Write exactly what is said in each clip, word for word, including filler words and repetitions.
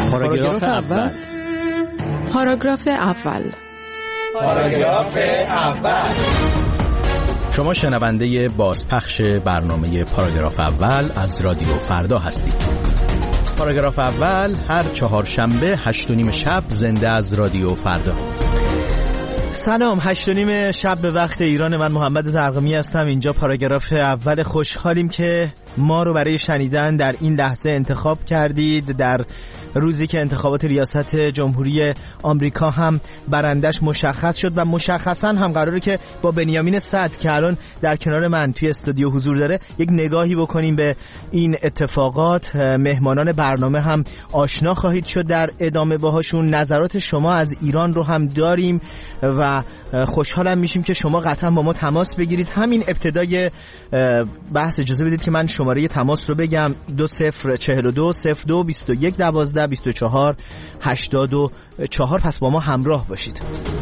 پاراگراف اول. پاراگراف اول. پاراگراف اول. شما شنونده بازپخش برنامه پاراگراف اول از رادیو فردا هستید. پاراگراف اول هر چهارشنبه هشت و نیم شب زنده از رادیو فردا. سلام، هشت و نیم شب به وقت ایران. من محمد زرقمی هستم. اینجا پاراگراف اول. خوشحالیم که ما رو برای شنیدن در این لحظه انتخاب کردید، در روزی که انتخابات ریاست جمهوری آمریکا هم برندش مشخص شد و مشخصا هم قراره که با بنیامین صدر که الان در کنار من توی استودیو حضور داره یک نگاهی بکنیم به این اتفاقات. مهمانان برنامه هم آشنا خواهید شد در ادامه باهاشون. نظرات شما از ایران رو هم داریم و خوشحالم میشیم که شما قطعا با ما تماس بگیرید. همین ابتدای بحث اجازه بدید که من شماره تماس رو بگم: دو صفر چهل و دو صفر دو بیست و یک دوازده بیست و چهار هشتاد و چهار. پس با ما همراه باشید.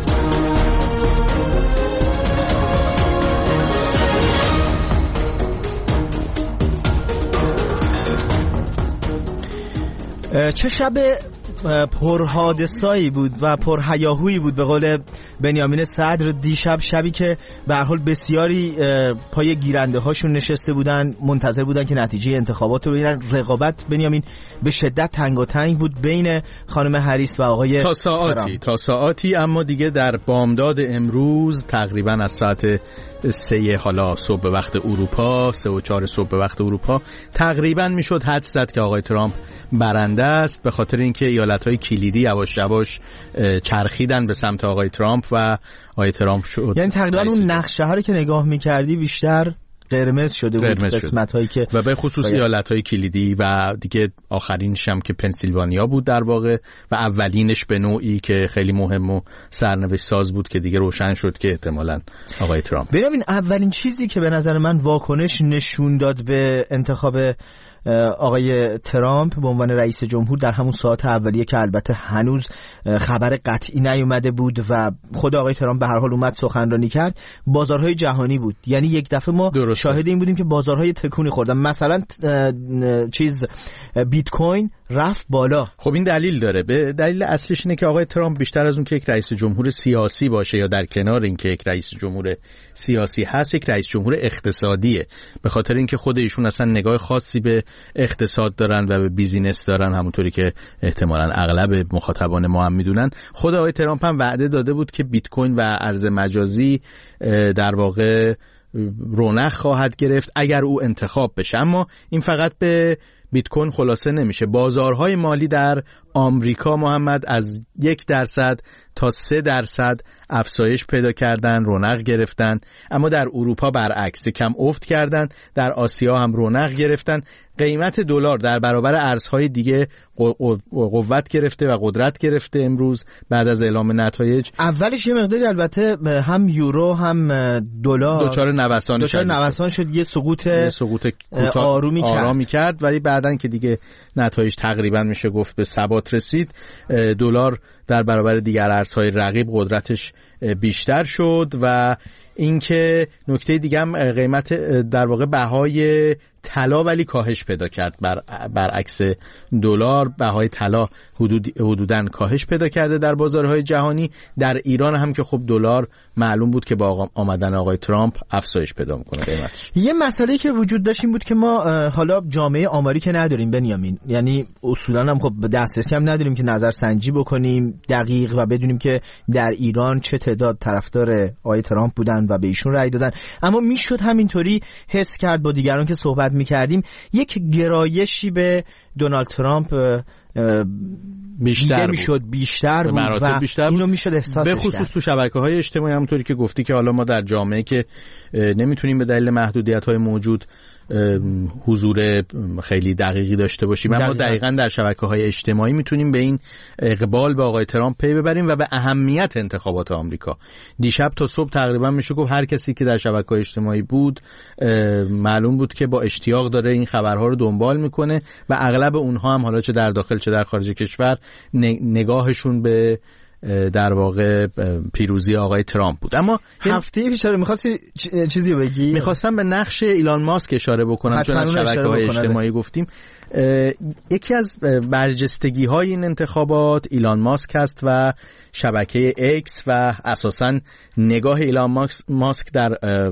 چه شب پرحادثه‌ای بود و پرهیاهویی بود به قول بنیامین صدر دیشب. شبی که به هر حال بسیاری پای گیرنده هاشون نشسته بودن، منتظر بودن که نتیجه انتخابات رو ببینن. رقابت بنیامین به شدت تنگاتنگ بود بین خانم هریس و آقای تا ساعتی تا ساعتی اما دیگه در بامداد امروز تقریبا از ساعت سه حالا صبح به وقت اروپا، سه و چهار صبح به وقت اروپا، تقریبا میشد حدس زد که آقای ترامپ برنده است، به خاطر اینکه ایالت‌های کلیدی یواش یواش چرخیدن به سمت آقای ترامپ و آقای ترامپ شد. یعنی تقریبا اون نقشه ها رو که نگاه می‌کردی بیشتر قرمز شده بود، قسمت‌هایی که و به خصوص ایالت‌های کلیدی و دیگه آخرینش هم که پنسیلوانیا بود در واقع و اولینش به نوعی که خیلی مهم و سرنوشت ساز بود که دیگه روشن شد که احتمالاً آقای ترامپ. ببین، اولین چیزی که به نظر من واکنش نشون داد به انتخاب آقای ترامپ به عنوان رئیس جمهور در همون ساعت اولیه که البته هنوز خبر قطعی نیومده بود و خود آقای ترامپ به هر حال اومد سخنرانی کرد، بازارهای جهانی بود. یعنی یک دفعه ما درسته. شاهد این بودیم که بازارهای تکونی خوردن. مثلا چیز بیت کوین رفت بالا. خب این دلیل داره. به دلیل اصلیش اینه که آقای ترامپ بیشتر از اون که یک رئیس جمهور سیاسی باشه یا در کنار این که یک رئیس جمهور سیاسی هست، یک رئیس جمهور اقتصادیه. به خاطر اینکه خود ایشون اصلا نگاه خاصی به اقتصاد دارن و به بیزینس دارن، همونطوری که احتمالاً اغلب مخاطبان ما هم میدونن. خود آقای ترامپ هم وعده داده بود که بیت کوین و ارز مجازی در واقع رونق خواهد گرفت اگر او انتخاب بشه. اما این فقط به بیت کوین خلاصه نمیشه. بازارهای مالی در آمریکا محمد از یک درصد تا سه درصد افزایش پیدا کردن، رونق گرفتن. اما در اروپا برعکس، کم افت کردن. در آسیا هم رونق گرفتن. قیمت دلار در برابر ارزهای دیگه قوت گرفته و قدرت گرفته امروز بعد از اعلام نتایج. اولش یه مقداری البته هم یورو هم دلار دچار نوسان دچار نوسان شد، یه سقوط یه سقوط آرومی کرد. آرامی کرد ولی بعدن که دیگه نتایج تقریبا میشه گفت به ثبات رسید، دلار در برابر دیگر ارزهای رقیب قدرتش بیشتر شد. و اینکه نکته دیگه هم قیمت در واقع بهای طلا ولی کاهش پیدا کرد. بر برعکس دلار بهای طلا حدود حدوداً کاهش پیدا کرده در بازارهای جهانی. در ایران هم که خب دلار معلوم بود که با آمدن آقای ترامپ افزایش پیدا میکنه قیمتش. یه مسئله که وجود داشت این بود که ما حالا جامعه آماری که نداریم بنیامین، یعنی اصولاً هم خب دسترسی هم نداریم که نظر سنجی بکنیم دقیق و بدونیم که در ایران چه تعداد طرفدار آقای ترامپ بودن و به ایشون رأی دادن. اما میشد همینطوری حس کرد با دیگران که صحبت میکردیم یک گرایشی به دونالد ترامپ بیشتر میشد بیشتر بود و بیشتر اینو میشد احساس به خصوص تو شبکه‌های اجتماعی. همونطوری که گفتی که حالا ما در جامعه که نمیتونیم به دلیل محدودیت‌های موجود حضور خیلی دقیقی داشته باشیم، اما دقیقاً در شبکه‌های اجتماعی میتونیم به این اقبال به آقای ترامپ پی ببریم و به اهمیت انتخابات آمریکا. دیشب تا صبح تقریبا میشه گفت هر کسی که در شبکه‌های اجتماعی بود معلوم بود که با اشتیاق داره این خبرها رو دنبال میکنه و اغلب اونها هم حالا چه در داخل چه در خارج کشور نگاهشون به در واقع پیروزی آقای ترامپ بود. اما هفته پیش رو می‌خواستی چیزی بگی؟ می‌خواستم به نقش ایلان ماسک اشاره بکنم، چون از شبکه‌های اجتماعی گفتیم. یکی از برجستگی‌های این انتخابات ایلان ماسک است و شبکه ایکس و اساساً نگاه ایلان ماسک در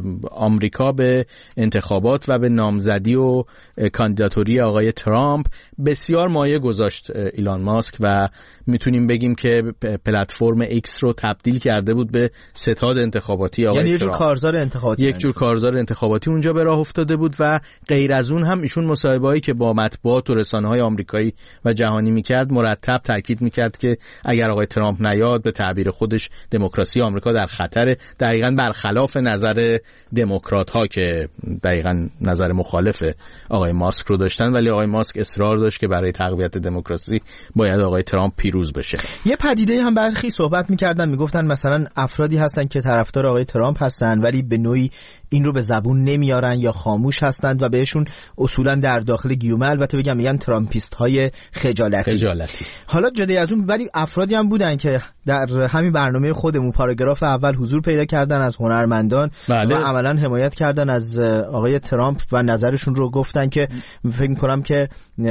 آمریکا به انتخابات و به نامزدی و کاندیداتوری آقای ترامپ بسیار مایه گذاشت ایلان ماسک و میتونیم بگیم که پلتفرم ایکس رو تبدیل کرده بود به ستاد انتخاباتی آقای یعنی ترامپ. یک جور کارزار انتخاباتی یک جور کارزار انتخاباتی اونجا به راه افتاده بود و غیر از اون هم ایشون مصاحبه‌ای که با مطبوعات و رسانه‌های آمریکایی و جهانی میکرد مرتب تاکید میکرد که اگر آقای ترامپ نیاد به تعبیر خودش دموکراسی آمریکا در خطر، دقیقاً برخلاف نظر دموکرات‌ها که دقیقاً نظر مخالف آقای ماسک رو داشتن، ولی آقای ماسک اصرار داشت که برای تقویت دموکراسی باید آقای ترامپ پیروز بشه. یه پدیده هم برخی صحبت می‌کردن، میگفتن مثلا افرادی هستن که طرفدار آقای ترامپ هستن ولی به نوعی این رو به زبون نمیارن یا خاموش هستند و بهشون اصولا در داخل گیومه البته بگم میگن ترامپیست های خجالتی. خجالتی. حالا جدای از اون ولی افرادی هم بودن که در همین برنامه خودمون پاراگراف اول حضور پیدا کردن از هنرمندان بله. و عملا حمایت کردن از آقای ترامپ و نظرشون رو گفتن که فکر می‌کنم که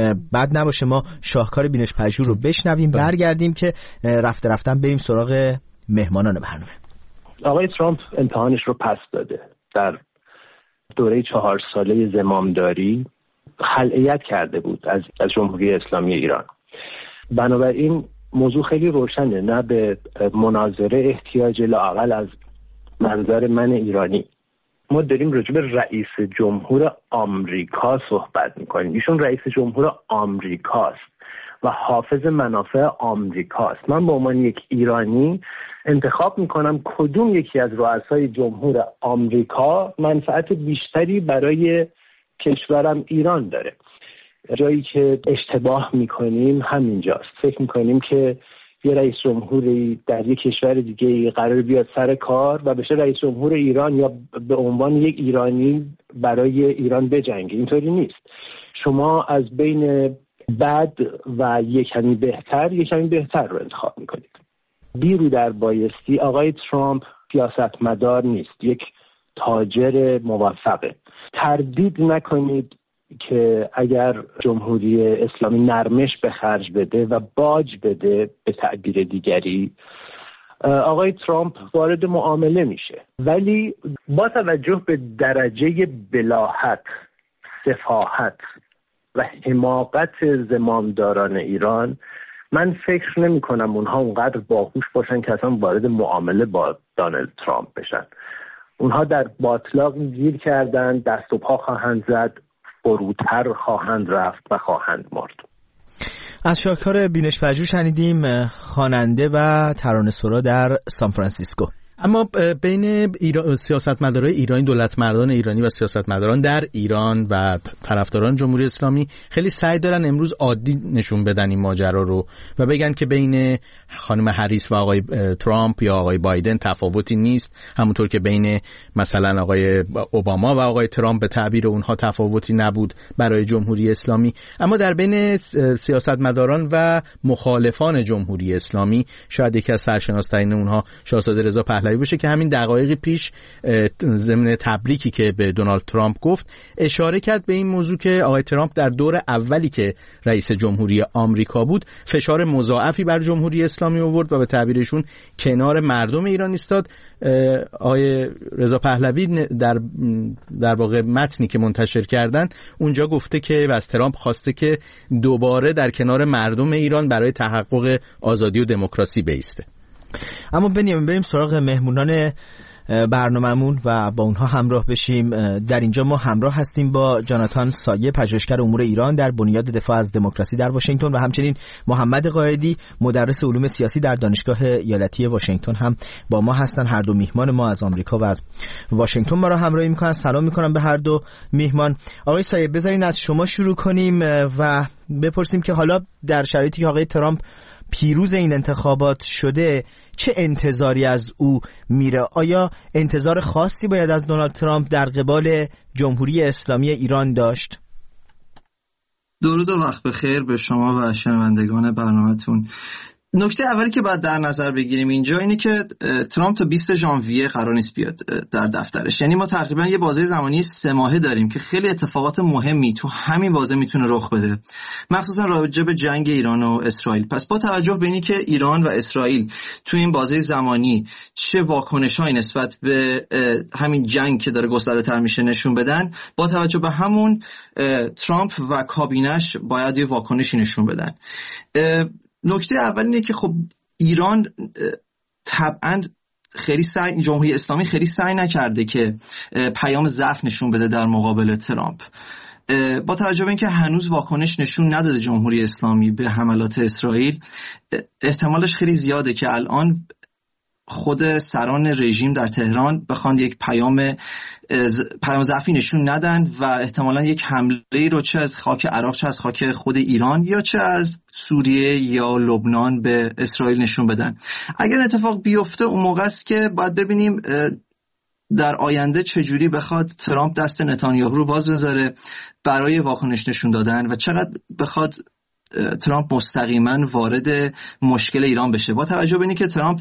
بد نباشه ما شاهکار بینش پژوه رو بشنویم. بله. برگردیم که رفته رفتن بریم سراغ مهمانان برنامه. آقای ترامپ امتحانش رو پس داده. در دوره چهار ساله زمامداری خلعیت کرده بود از از جمهوری اسلامی ایران. بنابراین موضوع خیلی روشنه، نه به مناظره احتیاج لااقل از منظر من ایرانی. ما داریم راجع به رئیس جمهور آمریکا صحبت میکنیم. ایشون رئیس جمهور آمریکاست و حافظ منافع آمریکاست. من به عنوان یک ایرانی انتخاب میکنم کدوم یکی از رؤسای جمهور آمریکا منفعت بیشتری برای کشورم ایران داره. جایی که اشتباه میکنیم همینجاست. فکر میکنیم که یه رئیس جمهوری در یک کشور دیگه قرار بیاد سر کار و بشه رئیس جمهور ایران یا به عنوان یک ایرانی برای ایران بجنگه. اینطوری نیست. شما از بین بد و یک کمی بهتر یک کمی بهتر رو انتخاب میکنید. بیرو در بایستی آقای ترامپ سیاستمدار نیست، یک تاجر موفقه. تردید نکنید که اگر جمهوری اسلامی نرمش به خرج بده و باج بده به تعبیر دیگری، آقای ترامپ وارد معامله میشه. ولی با توجه به درجه بلاهت، سفاهت و حماقت زمامداران ایران، من فکر نمی کنم اونها اونقدر باهوش باشن که اصلا وارد معامله با دونالد ترامپ بشن. اونها در باطلاق گیر کردن، دست و پا خواهند زد، فروتر خواهند رفت و خواهند مرد. از شاهکار بینش پژوه شنیدیم، خواننده و ترانه‌سرا در سان فرانسیسکو. اما بین ایران، سیاستمدارای ایرانی، دولتمردان ایرانی و سیاستمداران در ایران و طرفداران جمهوری اسلامی خیلی سعی دارن امروز عادی نشون بدن این ماجرا رو و بگن که بین خانم هریس و آقای ترامپ یا آقای بایدن تفاوتی نیست، همونطور که بین مثلا آقای اوباما و آقای ترامپ به تعبیر اونها تفاوتی نبود برای جمهوری اسلامی. اما در بین سیاستمداران و مخالفان جمهوری اسلامی شاید یکی از سرشناس‌ترین اونها شاهزاده رضا پهلوی باشه که همین دقایق پیش ضمن تبریکی که به دونالد ترامپ گفت اشاره کرد به این موضوع که آقای ترامپ در دور اولی که رئیس جمهوری آمریکا بود فشار مضاعفی بر جمهوری اسلامی آورد و به تعبیرشون کنار مردم ایران ایستاد. آقای رضا پهلوی در در واقع متنی که منتشر کردن اونجا گفته که از ترامپ خواسته که دوباره در کنار مردم ایران برای تحقق آزادی و دموکراسی بایسته. اما بریم بریم سراغ مهمونان برنامه‌مون و با اونها همراه بشیم. در اینجا ما همراه هستیم با جاناتان سایه، پژوهشگر امور ایران در بنیاد دفاع از دموکراسی در واشنگتن و همچنین محمد قائدی، مدرس علوم سیاسی در دانشگاه ایالتی واشنگتن هم با ما هستن. هر دو میهمان ما از آمریکا و از واشنگتن ما را همراهی میکنن. سلام میکنم به هر دو میهمان. آقای سایه بذارین از شما شروع کنیم و بپرسیم که حالا در شرایطی که آقای ترامپ پیروز این انتخابات شده چه انتظاری از او میره؟ آیا انتظار خاصی باید از دونالد ترامپ در قبال جمهوری اسلامی ایران داشت؟ درود و وقت بخیر به شما و شنوندگان برنامه‌تون. نکته اولی که باید در نظر بگیریم اینجا اینه که ترامپ تا بیست ژانویه قرار نیست بیاد در دفترش. یعنی ما تقریبا یه بازه زمانی سه ماهه داریم که خیلی اتفاقات مهمی تو همین بازه میتونه رخ بده، مخصوصا راجع به جنگ ایران و اسرائیل. پس با توجه به اینی که ایران و اسرائیل تو این بازه زمانی چه واکنشایی نسبت به همین جنگ که داره گسترده‌تر میشه نشون بدن، با توجه به همون ترامپ و کابینش باید یه واکنشی نشون بدن. نکته اول اینه که خب ایران طبعاً خیلی سعی جمهوری اسلامی خیلی سعی نکرده که پیام ضعف نشون بده در مقابل ترامپ. با توجه به اینکه هنوز واکنش نشون نداده جمهوری اسلامی به حملات اسرائیل، احتمالش خیلی زیاده که الان خود سران رژیم در تهران بخوان یک پیام پیام ضعفی نشون ندن و احتمالاً یک حمله رو چه از خاک عراق چه از خاک خود ایران یا چه از سوریه یا لبنان به اسرائیل نشون بدن. اگر اتفاق بیفته اون موقع است که باید ببینیم در آینده چجوری بخواد ترامپ دست نتانیاهو رو باز بذاره برای واکنش نشون دادن و چقدر بخواد ترامپ مستقیما وارد مشکل ایران بشه. با توجه به اینکه که ترامپ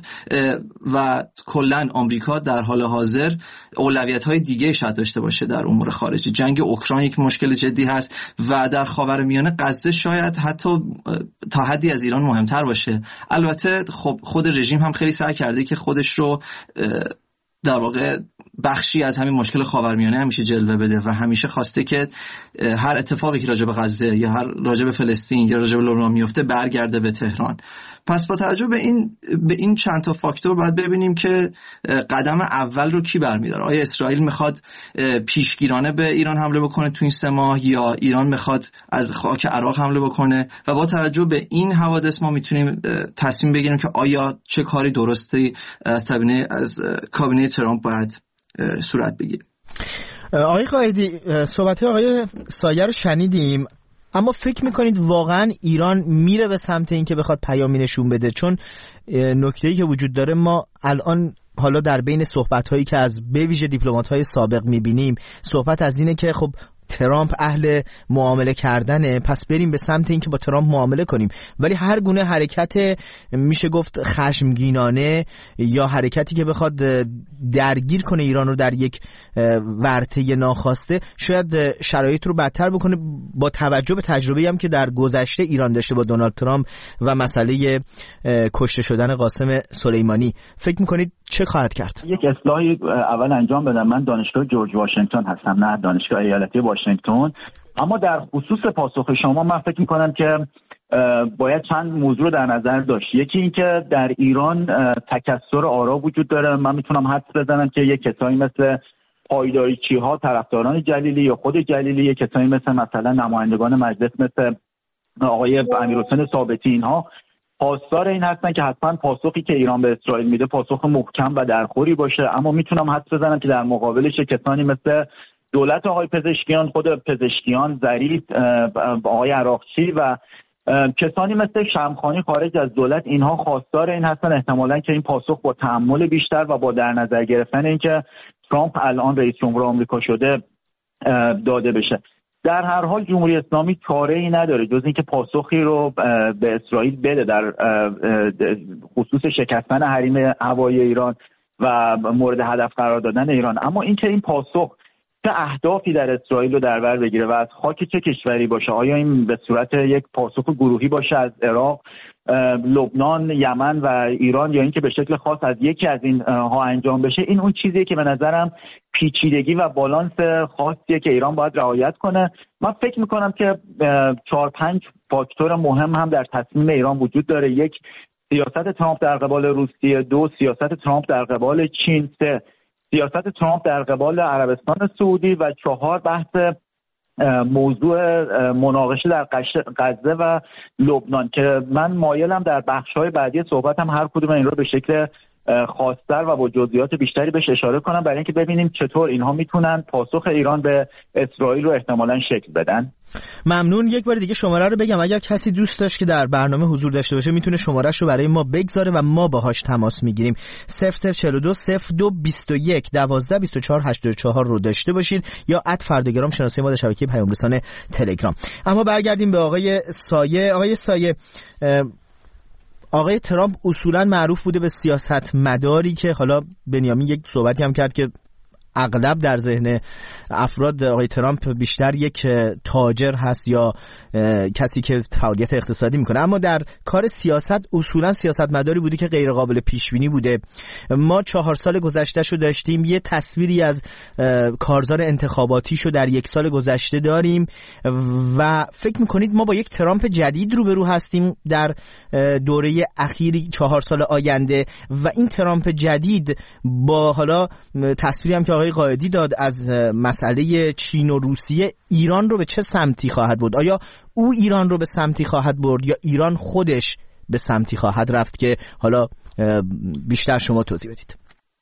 و کلا آمریکا در حال حاضر اولویت‌های دیگه شاید داشته باشه در امور خارجی، جنگ اوکراین یک مشکل جدی هست و در خاورمیانه غزه شاید حتی تا حدی از ایران مهمتر باشه. البته خب خود رژیم هم خیلی سعی کرده که خودش رو در واقع بخشی از همین مشکل خاورمیانه همیشه جلوه بده و همیشه خواسته که هر اتفاقی که راجع به غزه یا هر راجع به فلسطین یا راجع به لبنان میفته برگرده به تهران. پس با توجه به این به این چند تا فاکتور باید ببینیم که قدم اول رو کی برمی‌داره. آیا اسرائیل میخواد پیشگیرانه به ایران حمله بکنه تو این سه ماه یا ایران میخواد از خاک عراق حمله بکنه؟ و با توجه به این حوادث ما میتونیم تصمیم بگیریم که آیا چه کاری درستی از کابینه از کابینه ترامپ باید صورت بگیره. آقای قائدی، صحبت آقای سایه رو شنیدیم، اما فکر میکنید واقعا ایران میره به سمت این که بخواد پیامی نشون بده؟ چون نکته‌ای که وجود داره، ما الان حالا در بین صحبت‌هایی که از به ویژه دیپلمات‌های سابق میبینیم، صحبت از اینه که خب ترامپ اهل معامله کردنه، پس بریم به سمت این که با ترامپ معامله کنیم. ولی هر گونه حرکت میشه گفت خشمگینانه یا حرکتی که بخواد درگیر کنه ایران رو در یک ورطه ناخواسته، شاید شرایط رو بدتر بکنه، با توجه به تجربه‌ای هم که در گذشته ایران داشته با دونالد ترامپ و مسئله کشته شدن قاسم سلیمانی. فکر میکنید چه خواهد کرد؟ یک اصلاحی اول انجام بدم. من دانشگاه جورج واشنگتن هستم، نه دانشگاه ایالتی واشنگتن. اما در خصوص پاسخ شما من فکر میکنم که باید چند موضوع در نظر داشت. یکی این که در ایران تکثر آرا وجود داره. من میتونم حدس بزنم که یک کسایی مثل پایداریچی ها، طرفداران جلیلی یا خود جلیلی، یک کسایی مثل مثلا نمایندگان مجلس مثل آقای امیرحسین ثابتی، اینها پاسدار این هستن که حتما پاسخی که ایران به اسرائیل میده پاسخ محکم و درخوری باشه. اما میتونم حدس بزنم که در مقابلش کسانی مثل دولت آقای پزشکیان، خود پزشکیان، ظریف، آقای عراقچی و کسانی مثل شمخانی خارج از دولت، اینها خواستار این هستن احتمالاً که این پاسخ با تأمل بیشتر و با در نظر گرفتن اینکه ترامپ الان رئیس جمهور آمریکا شده داده بشه. در هر حال جمهوری اسلامی چاره‌ای نداره جز اینکه پاسخی رو به اسرائیل بده در خصوص شکستن حریم هوایی ایران و مورد هدف قرار دادن ایران. اما اینکه این پاسخ چه اهدافی در اسرائیل رو در بر بگیره و از خاک چه کشوری باشه، آیا این به صورت یک پاسخ گروهی باشه از عراق، لبنان، یمن و ایران، یا اینکه به شکل خاص از یکی از این ها انجام بشه، این اون چیزیه که به نظرم پیچیدگی و بالانس خاصیه که ایران باید رعایت کنه. من فکر میکنم که چهار پنج فاکتور مهم هم در تصمیم ایران وجود داره. یک، سیاست ترامپ در قبال روسیه. دو، سیاست ترامپ در قبال چین. سه، سیاست ترامپ در قبال عربستان سعودی. و چهار، بحث موضوع مناقشه در غزه و لبنان که من مایلم در بخش‌های بعدی صحبتم هر کدوم این رو به شکل خاص‌تر و با جزئیات بیشتری بهش اشاره کنم، برای اینکه ببینیم چطور اینها میتونن پاسخ ایران به اسرائیل رو احتمالاً شکل بدن. ممنون. یک بار دیگه شماره رو بگم، اگر کسی دوست داشت که در برنامه حضور داشته باشه میتونه شماره‌اش رو برای ما بگذاره و ما باهاش تماس میگیریم. صفر صفر چهل و دو صفر دو بیست و یک دوازده بیست و چهار هشتاد و چهار رو داشته باشید یا ات فردگرام شناسه ما در شبکه پیام رسان تلگرام. اما برگردیم به آقای سایه. آقای سایه، آقای ترامپ اصولا معروف بوده به سیاست مداری که حالا بنیامین یک صحبتی هم کرد که اغلب در ذهن افراد آقای ترامپ بیشتر یک تاجر هست یا کسی که فعالیت اقتصادی میکنه، اما در کار سیاست اصولا سیاستمداری بوده که غیر قابل پیش بینی بوده. ما چهار سال گذشتهشو داشتیم، یه تصویری از کارزار انتخاباتیشو در یک سال گذشته داریم و فکر میکنید ما با یک ترامپ جدید روبرو هستیم در دوره اخیری چهار سال آینده و این ترامپ جدید با حالا تصویری هم که آقای قائدی داد از مسئله چین و روسیه، ایران رو به چه سمتی خواهد برد؟ آیا او ایران رو به سمتی خواهد برد یا ایران خودش به سمتی خواهد رفت که حالا بیشتر شما توضیح بدید؟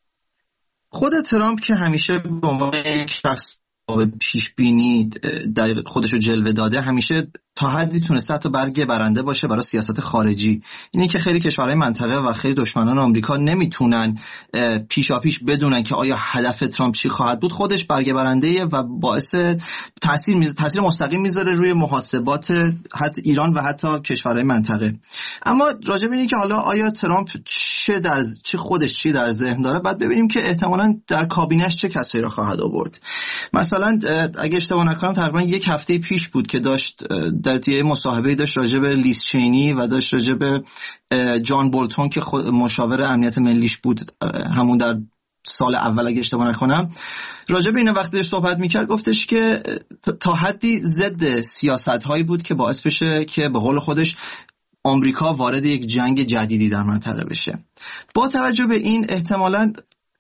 خود ترامپ که همیشه به عنوان یک شخص پیش بینی خودشو جلوه داده، همیشه تا حدی تونسته تا برگ برنده باشه برای سیاست خارجی. اینی که خیلی کشورهای منطقه و خیلی دشمنان آمریکا نمیتونن پیشاپیش بدونن که آیا هدف ترامپ چی خواهد بود. خودش برگ برنده‌ایه و باعث تاثیر میز... تاثیر مستقیم میذاره روی محاسبات حتی ایران و حتی کشورهای منطقه. اما راجع به اینی که حالا آیا ترامپ چه در چه خودش چی در ذهن داره، بعد ببینیم که احتمالاً در کابینه‌اش چه کسایی را خواهد آورد. مثلا اگه اشتباه نکنم تقریبا یک هفته پیش بود که داشت در یه مصاحبه‌ای داشت راجع به لیز چینی و داشت راجع به جان بولتون که خود مشاور امنیت ملیش بود همون در سال اول اگه اشتباه نکنم، راجع به این وقتی صحبت میکرد گفتش که تا حدی ضد سیاست‌هایی بود که باعث بشه که به قول خودش آمریکا وارد یک جنگ جدیدی در منطقه بشه. با توجه به این احتمالاً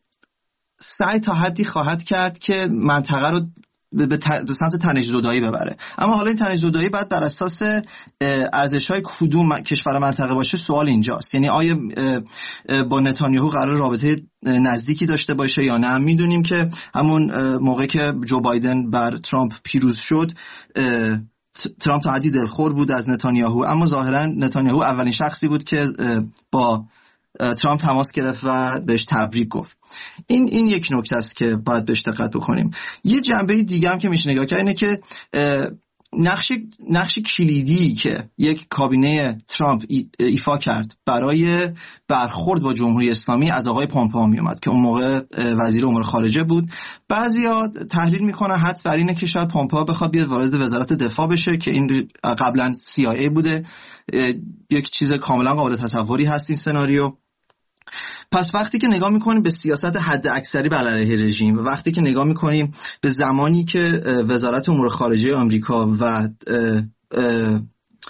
سعی تا حدی خواهد کرد که منطقه رو به سمت تنش‌زدایی ببره. اما حالا این تنش‌زدایی باید بر اساس ارزش‌های کدوم کشور منطقه باشه، سوال اینجاست. یعنی آیا با نتانیاهو قرار رابطه نزدیکی داشته باشه یا نه؟ میدونیم که همون موقع که جو بایدن بر ترامپ پیروز شد، ترامپ تا حدی دلخور بود از نتانیاهو، اما ظاهرا نتانیاهو اولین شخصی بود که با ترامپ تماس گرفت و بهش تبریک گفت. این این یک نکته است که باید بهش دقت بکنیم. یه جنبه دیگه هم که میشه نگاه کرد اینه که نقش نقش کلیدی که یک کابینه ترامپ ایفا کرد برای برخورد با جمهوری اسلامی از آقای پومپئو می اومد که اون موقع وزیر امور خارجه بود. بعضیا تحلیل میکنن حدس بر اینه که شاید پومپئو بخواد بیاد وارد وزارت دفاع بشه که این قبلا سی آی ای بوده. یک چیز کاملا قابل تصوری هست این سناریو. پس وقتی که نگاه میکنیم به سیاست حد اکثری بر علیه رژیم و وقتی که نگاه میکنیم به زمانی که وزارت امور خارجه آمریکا و اه اه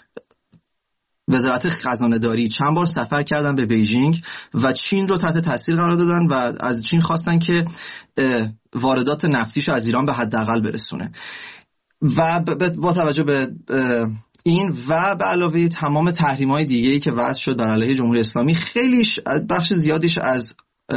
وزارت خزانه داری چند بار سفر کردن به بیجینگ و چین رو تحت تاثیر قرار دادن و از چین خواستن که واردات نفتیش از ایران به حداقل برسونه و با توجه به این و به علاوه تمام تحریم‌های دیگه‌ای که وضع شد بر علیه جمهوری اسلامی، خیلیش بخش زیادیش از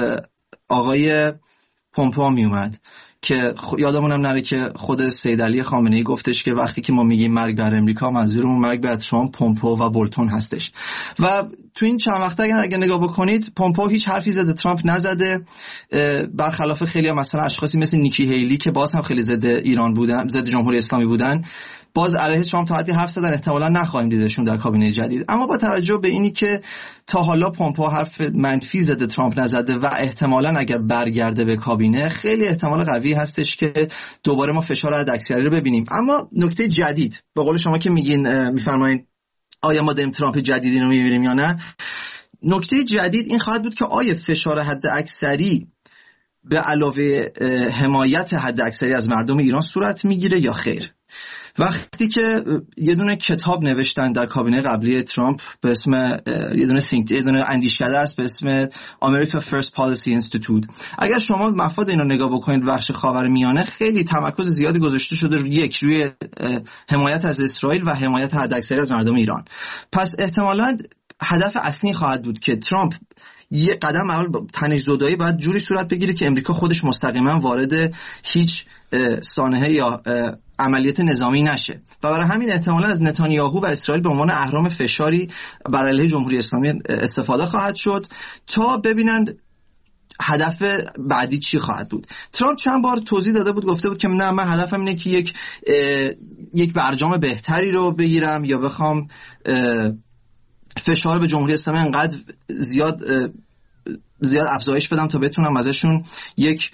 آقای پومپئو می اومد که یادمونم نره که خود سید علی خامنه‌ای گفتش که وقتی که ما میگیم مرگ بر امریکا منظورمون مرگ بر ترامپ، پومپئو و بولتون هستش. و تو این چند وقته اگر اگه نگاه بکنید پومپئو هیچ حرفی ضد ترامپ نزده، برخلاف خیلی مثلا اشخاصی مثل نیکی هیلی که باز هم خیلی ضد ایران بودن، ضد جمهوری اسلامی بودن، باز علیه ترامپ تا حدی حرف زدن. احتمالاً نخواهیم دیدشون در کابینه جدید. اما با توجه به اینی که تا حالا پومپئو حرف منفی ضد ترامپ نزده و احتمالاً اگر برگرده به کابینه خیلی احتمال قوی هستش که دوباره ما فشار حداکثری رو ببینیم. اما نکته جدید به قول شما که میگین میفرمایید آیا ما داریم ترامپ جدیدی رو میبینیم یا نه، نکته جدید این خواهد بود که آیا فشار حداکثری به علاوه حمایت حداکثری از مردم ایران صورت میگیره یا خیر. وقتی که یه دونه کتاب نوشتن در کابینه قبلی ترامپ به اسم یه دونه think یه دونه اندیشکده است به اسم America First Policy Institute، اگر شما مفاد اینو نگاه بکنید بخش خاورمیانه خیلی تمرکز زیادی گذاشته شده روی یک روی حمایت از اسرائیل و حمایت حداکثری از مردم ایران. پس احتمالاً هدف اصلی خواهد بود که ترامپ یه قدم اول تنش‌زدایی باید جوری صورت بگیره که امریکا خودش مستقیما وارد هیچ سانحه یا عملیات نظامی نشه و برای همین احتمالاً از نتانیاهو و اسرائیل به عنوان اهرام فشاری بر علیه جمهوری اسلامی استفاده خواهد شد تا ببینند هدف بعدی چی خواهد بود. ترامپ چند بار توضیح داده بود، گفته بود که نه من هدفم اینه که یک یک برجام بهتری رو بگیرم یا بخوام فشار به جمهوری اسلامی انقدر زیاد زیاد افزایش بدم تا بتونم ازشون یک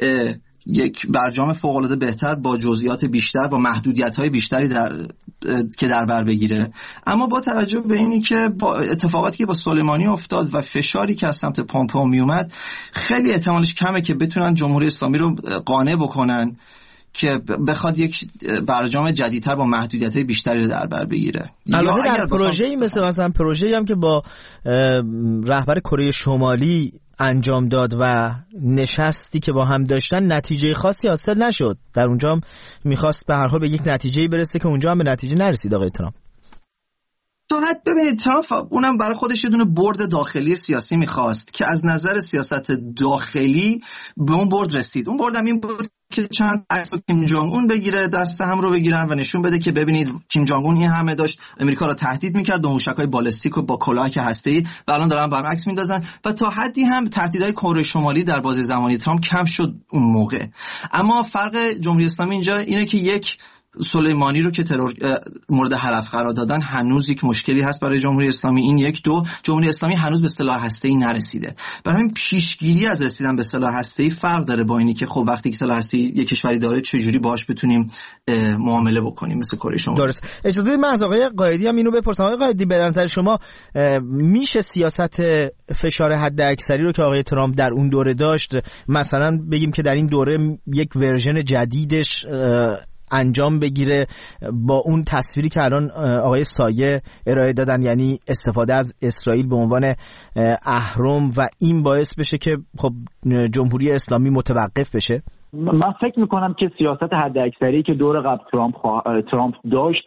یک برجام فوق‌العاده بهتر با جزئیات بیشتر با محدودیت‌های بیشتری در که در بر بگیره. اما با توجه به اینی که با اتفاقاتی که با سلیمانی افتاد و فشاری که از سمت پامپئو میومد، خیلی احتمالش کمه که بتونن جمهوری اسلامی رو قانع بکنن که بخواد یک برجام جدیدتر با محدودیت‌های بیشتری رو در بر بگیره. البته در پروژه‌ای مثل مثلا پروژه‌ای هم که با رهبر کره شمالی انجام داد و نشستی که با هم داشتن نتیجه خاصی حاصل نشد. در اونجا هم میخواست به هر حال به یک نتیجه‌ای برسه که اونجا هم به نتیجه نرسید آقای ترامپ. تو حد ببینید ترامپ اونم برای خودش یه دونه برد داخلی سیاسی میخواست که از نظر سیاست داخلی به اون برد رسید. اون بردم این بود که چند عکس کیم جونگ اون بگیره، دست هم رو بگیرن و نشون بده که ببینید کیم جونگ اون این همه داشت امریکا رو تهدید میکرد با موشک‌های بالستیک و با کلاهک هسته‌ای و الان دارن برام عکس میندازن و تا حدی هم تهدیدهای کره شمالی در بازه زمانی ترامپ کم شد اون موقع. اما فرق جمهوری اسلامی اینجا اینه که یک سلیمانی رو که ترور مورد حلف قرار دادن هنوز یک مشکلی هست برای جمهوری اسلامی. این یک دو جمهوری اسلامی هنوز به سلاح هسته‌ای نرسیده. برای همین پیشگیری از رسیدن به سلاح هسته‌ای فرق داره با اینی که خب وقتی که سلاح هسته‌ای یک کشوری داره چجوری باهاش بتونیم معامله بکنیم مثل کره شمالی. درست. اجازه بدید من از آقای قائدی هم اینو بپرسم. آقای قائدی به نظر شما میشه سیاست فشار حداکثری رو که آقای ترامپ در اون دوره داشت مثلا بگیم که در این دوره یک ورژن جدیدش انجام بگیره با اون تصویری که الان آقای سایه ارائه دادن، یعنی استفاده از اسرائیل به عنوان اهرم و این باعث بشه که خب جمهوری اسلامی متوقف بشه؟ من فکر میکنم که سیاست حداکثری که دور قبل ترامپ خوا... ترامپ داشت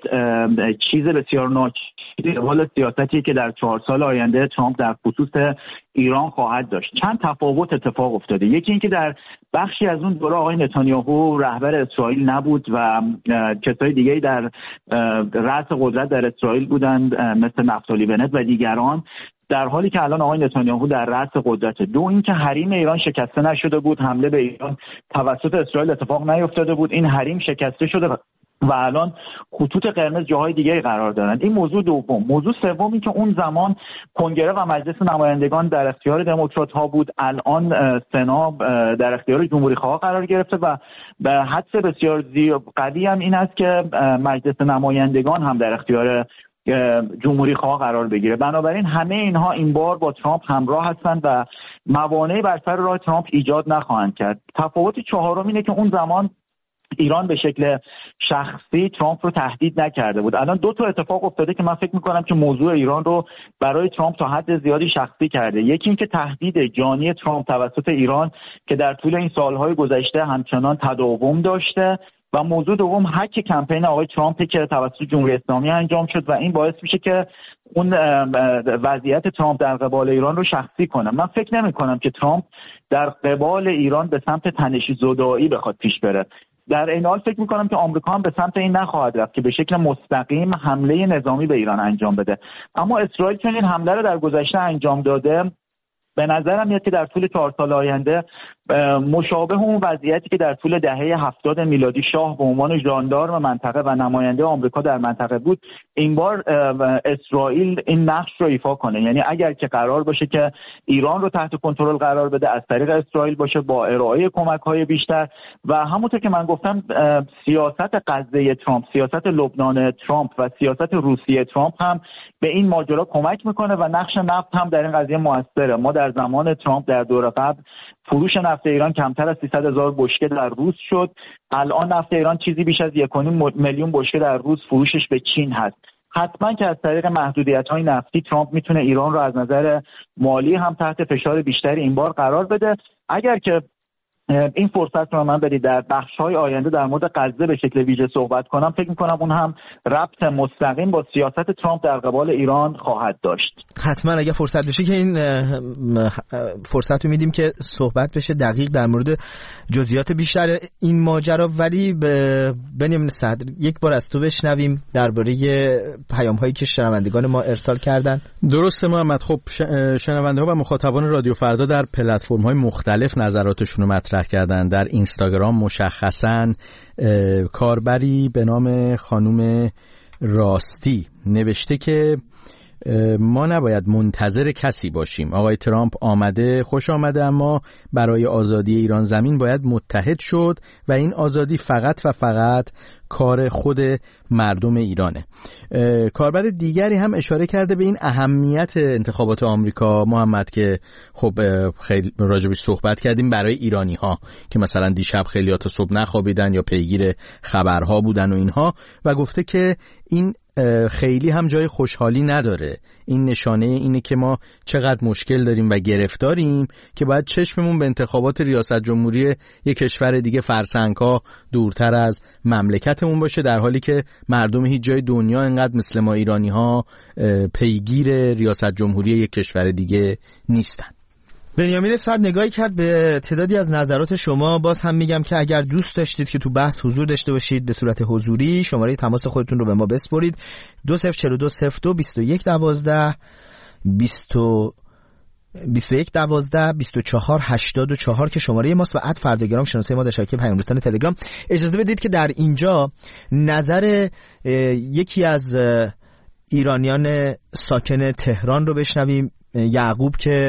چیز بسیار ناچیزی حال سیاستی که در چهار سال آینده ترامپ در خصوص ایران خواهد داشت. چند تفاوت اتفاق افتاده. یکی اینکه در بخشی از اون دوره آقای نتانیاهو رهبر اسرائیل نبود و کسای دیگه‌ای در رأس قدرت در اسرائیل بودند مثل نفتالی بنت و دیگران، در حالی که الان آقای نتانیاهو در رأس قدرت. دو اینکه حریم ایران شکسته نشده بود، حمله به ایران توسط اسرائیل اتفاق نیفتاده بود، این حریم شکسته شده و الان خطوط قرمز جاهای دیگه قرار دارند. این موضوع دوم. موضوع سومی که اون زمان کنگره و مجلس نمایندگان در اختیار دموکرات ها بود، الان سنا در اختیار جمهوری خواه قرار گرفته و به حدس بسیار قوی هم این است که مجلس نمایندگان هم در اختیار جمهوری خواه قرار بگیره. بنابراین همه اینها این بار با ترامپ همراه هستند و موانعی بر سر راه ترامپ ایجاد نخواهند کرد. تفاوت چهارم اینه که اون زمان ایران به شکل شخصی ترامپ رو تهدید نکرده بود. الان دو تا اتفاق افتاده که من فکر می‌کنم که موضوع ایران رو برای ترامپ تا حد زیادی شخصی کرده. یکی این که تهدید جانی ترامپ توسط ایران که در طول این سالهای گذشته همچنان تداوم داشته و موضوع دوم هک کمپین آقای ترامپ که توسط جمهوری اسلامی انجام شد و این باعث میشه که اون وضعیت ترامپ در قبال ایران رو شخصی کنه. من فکر نمی‌کنم که ترامپ در قبال ایران به سمت تنش زدایی بخواد پیش بره. در این حال فکر میکنم که آمریکا هم به سمت این نخواهد رفت که به شکل مستقیم حمله نظامی به ایران انجام بده. اما اسرائیل چون این حمله رو در گذشته انجام داده، به نظرم میاد که در طول چهار سال آینده مشابه اون وضعیتی که در طول دهه هفتاد میلادی شاه به عنوان ژاندارم منطقه و نماینده آمریکا در منطقه بود، این بار اسرائیل این نقش رو ایفا کنه. یعنی اگر که قرار باشه که ایران رو تحت کنترل قرار بده، از طریق اسرائیل باشه با ارائه کمک‌های بیشتر و همونطور که من گفتم سیاست غزه ترامپ، سیاست لبنان ترامپ و سیاست روسیه ترامپ هم به این ماجرا کمک میکنه و نقش نفت هم در این قضیه موثره. ما در زمان ترامپ در دوره قبل فروش نفت ایران کمتر از سیصد هزار بشکه در روز شد. الان نفت ایران چیزی بیش از یک و نیم میلیون بشکه در روز فروشش به چین هست. حتما که از طریق محدودیت‌های نفتی ترامپ میتونه ایران رو از نظر مالی هم تحت فشار بیشتری این بار قرار بده. اگر که این فرصت رو من بدید در بخش‌های آینده در مورد غزه به شکل ویژه صحبت کنم، فکر می‌کنم اون هم ربط مستقیم با سیاست ترامپ در قبال ایران خواهد داشت. حتما اگه فرصت بشه که این فرصت رو میدیم که صحبت بشه دقیق در مورد جزئیات بیشتر این ماجرا، ولی بنیامین صدر یک بار از تو بشنویم درباره پیام‌هایی که شنوندگان ما ارسال کردن. درسته محمد. خب شنونده‌ها و مخاطبان رادیو فردا در پلتفرم‌های مختلف نظراتشون رو مطرح کردن. در اینستاگرام مشخصاً کاربری به نام خانم راستی نوشته که ما نباید منتظر کسی باشیم. آقای ترامپ آمده، خوش آمده، اما برای آزادی ایران زمین باید متحد شد و این آزادی فقط و فقط کار خود مردم ایرانه. کاربر دیگری هم اشاره کرده به این اهمیت انتخابات آمریکا، محمد، که خب خیلی راجبش صحبت کردیم برای ایرانی ها که مثلا دیشب خیلیات صبح نخوابیدن یا پیگیر خبرها بودن و اینها، و گفته که این خیلی هم جای خوشحالی نداره. این نشانه اینه که ما چقدر مشکل داریم و گرفتاریم که باید چشممون به انتخابات ریاست جمهوری یک کشور دیگه فرسنگ‌ها دورتر از مملکتمون باشه، در حالی که مردم هیچ جای دنیا انقدر مثل ما ایرانی‌ها پیگیر ریاست جمهوری یک کشور دیگه نیستن. بنیامین صدر نگاهی کرد به تعدادی از نظرات شما. باز هم میگم که اگر دوست داشتید که تو بحث حضور داشته باشید به صورت حضوری، شماره تماس خودتون رو به ما بسپرید: دو صفر چهار دو صفر دو بیست و یک دوازده بیست و یک دوازده بیست و چهار هشتاد و چهار که شماره ماست، و اد فردگرام شناسه ما در شبکه پیام رسان تلگرام. اجازه بدید که در اینجا نظر یکی از ایرانیان ساکن تهران رو بشنویم، یعقوب، که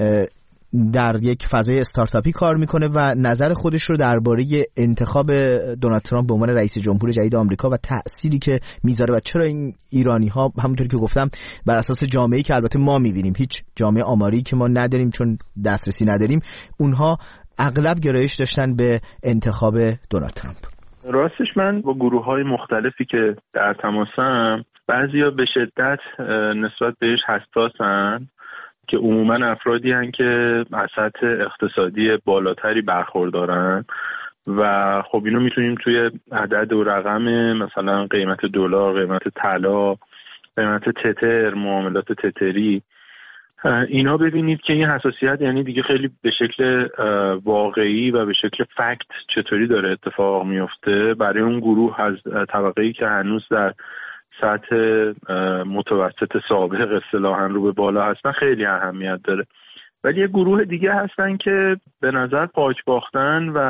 در یک فضای استارتاپی کار میکنه و نظر خودش رو درباره انتخاب دونالد ترامپ به عنوان رئیس جمهور جدید آمریکا و تأثیری که میذاره و چرا این ایرانی ها، همونطور که گفتم، بر اساس جامعه‌ای که البته ما میبینیم، هیچ جامعه آماری که ما نداریم چون دسترسی نداریم، اونها اغلب گرایش داشتن به انتخاب دونالد ترامپ. راستش من با گروه‌های مختلفی که در تماسم، بعضیا به شدت نسبت بهش حساسن که عموما افرادی هستن که از سطح اقتصادی بالاتری برخوردارن و خب اینو میتونیم توی عدد و رقم مثلا قیمت دلار، قیمت طلا، قیمت تتر، معاملات تتری، اینا ببینید که این حساسیت یعنی دیگه خیلی به شکل واقعی و به شکل فکت چطوری داره اتفاق میفته برای اون گروه از طبقه‌ای که هنوز در سطح متوسط سابق اصطلاحاً رو به بالا هستن خیلی اهمیت داره. ولی یه گروه دیگه هستن که به نظر پاک باختن و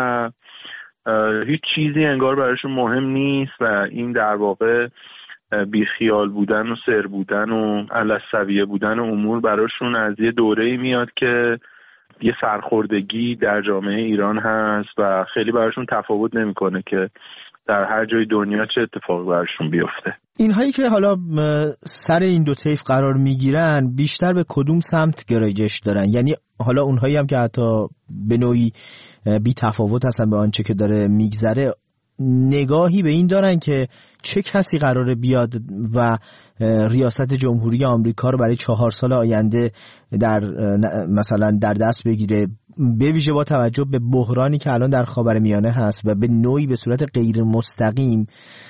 هیچ چیزی انگار براشون مهم نیست و این در واقع بیخیال بودن و سر بودن و علالسویه بودن و امور براشون از یه دوره‌ای میاد که یه سرخوردگی در جامعه ایران هست و خیلی براشون تفاوت نمیکنه که در هر جای دنیا چه اتفاقی براشون بیفته. اینهایی که حالا سر این دو طیف قرار میگیرن بیشتر به کدوم سمت گرایش دارن؟ یعنی حالا اونهایی هم که حتی به نوعی بی تفاوت هستن به آنچه که داره میگذره، نگاهی به این دارن که چه کسی قراره بیاد و ریاست جمهوری آمریکا رو برای چهار سال آینده در مثلا در دست بگیره، به ویژه با توجه به بحرانی که الان در خاورمیانه هست و به نوعی به صورت غیر مستقیم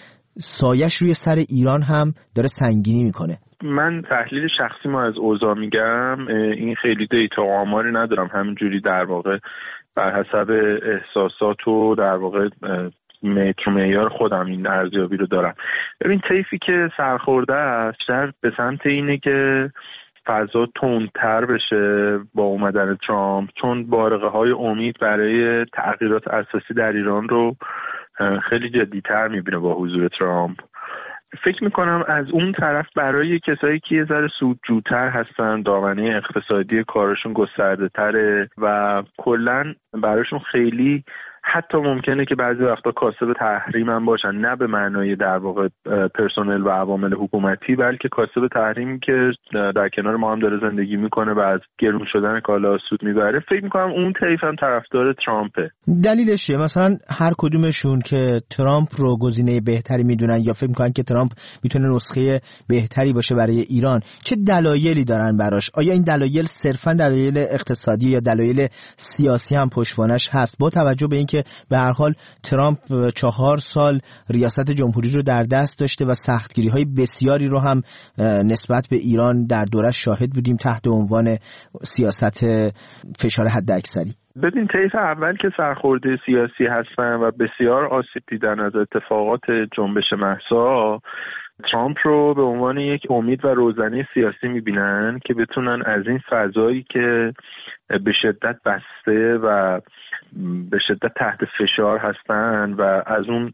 سایش روی سر ایران هم داره سنگینی میکنه. من تحلیل شخصی ما از اوضاع میگم، این خیلی دیتا و آماری ندارم، همینجوری در واقع بر حسب احساسات و در واقع متر معیار خودم این ارزیابی رو دارم. ببین طیفی که سرخورده است در به سمت اینه که فضا تندتر بشه با اومدن ترامپ، چون بارقه های امید برای تغییرات اساسی در ایران رو خیلی جدی‌تر میبینه با حضور ترامپ. فکر میکنم از اون طرف برای کسایی که یه ذره سودجوتر هستن، دامنه اقتصادی کارشون گسترده تره و کلن براشون خیلی حتی ممکنه که بعضی وقتا کاسب تحریم هم باشن، نه به معنای در واقع پرسنل و عوامل حکومتی، بلکه کاسب تحریمی که در کنار ما هم داره زندگی میکنه و از گرون شدن کالا سود میبره. فکر میکنم اون طیف هم طرفدار ترامپه. دلیلش چیه؟ مثلا هر کدومشون که ترامپ رو گزینه بهتری میدونن یا فکر میکنن که ترامپ میتونه نسخه بهتری باشه برای ایران، چه دلایلی دارن براش؟ آیا این دلایل صرفا دلایل اقتصادی یا دلایل سیاسی هم پشتوانش هست؟ با توجه به اینکه به هر حال ترامپ چهار سال ریاست جمهوری رو در دست داشته و سختگیری‌های بسیاری رو هم نسبت به ایران در دورش شاهد بودیم تحت عنوان سیاست فشار حداکثری. ببین طیف اول که سرخورده سیاسی هستن و بسیار آسیب دیدن از اتفاقات جنبش مهسا، ترامپ رو به عنوان یک امید و روزنه سیاسی میبینن که بتونن از این فضایی که به شدت بسته و به شدت تحت فشار هستن و از اون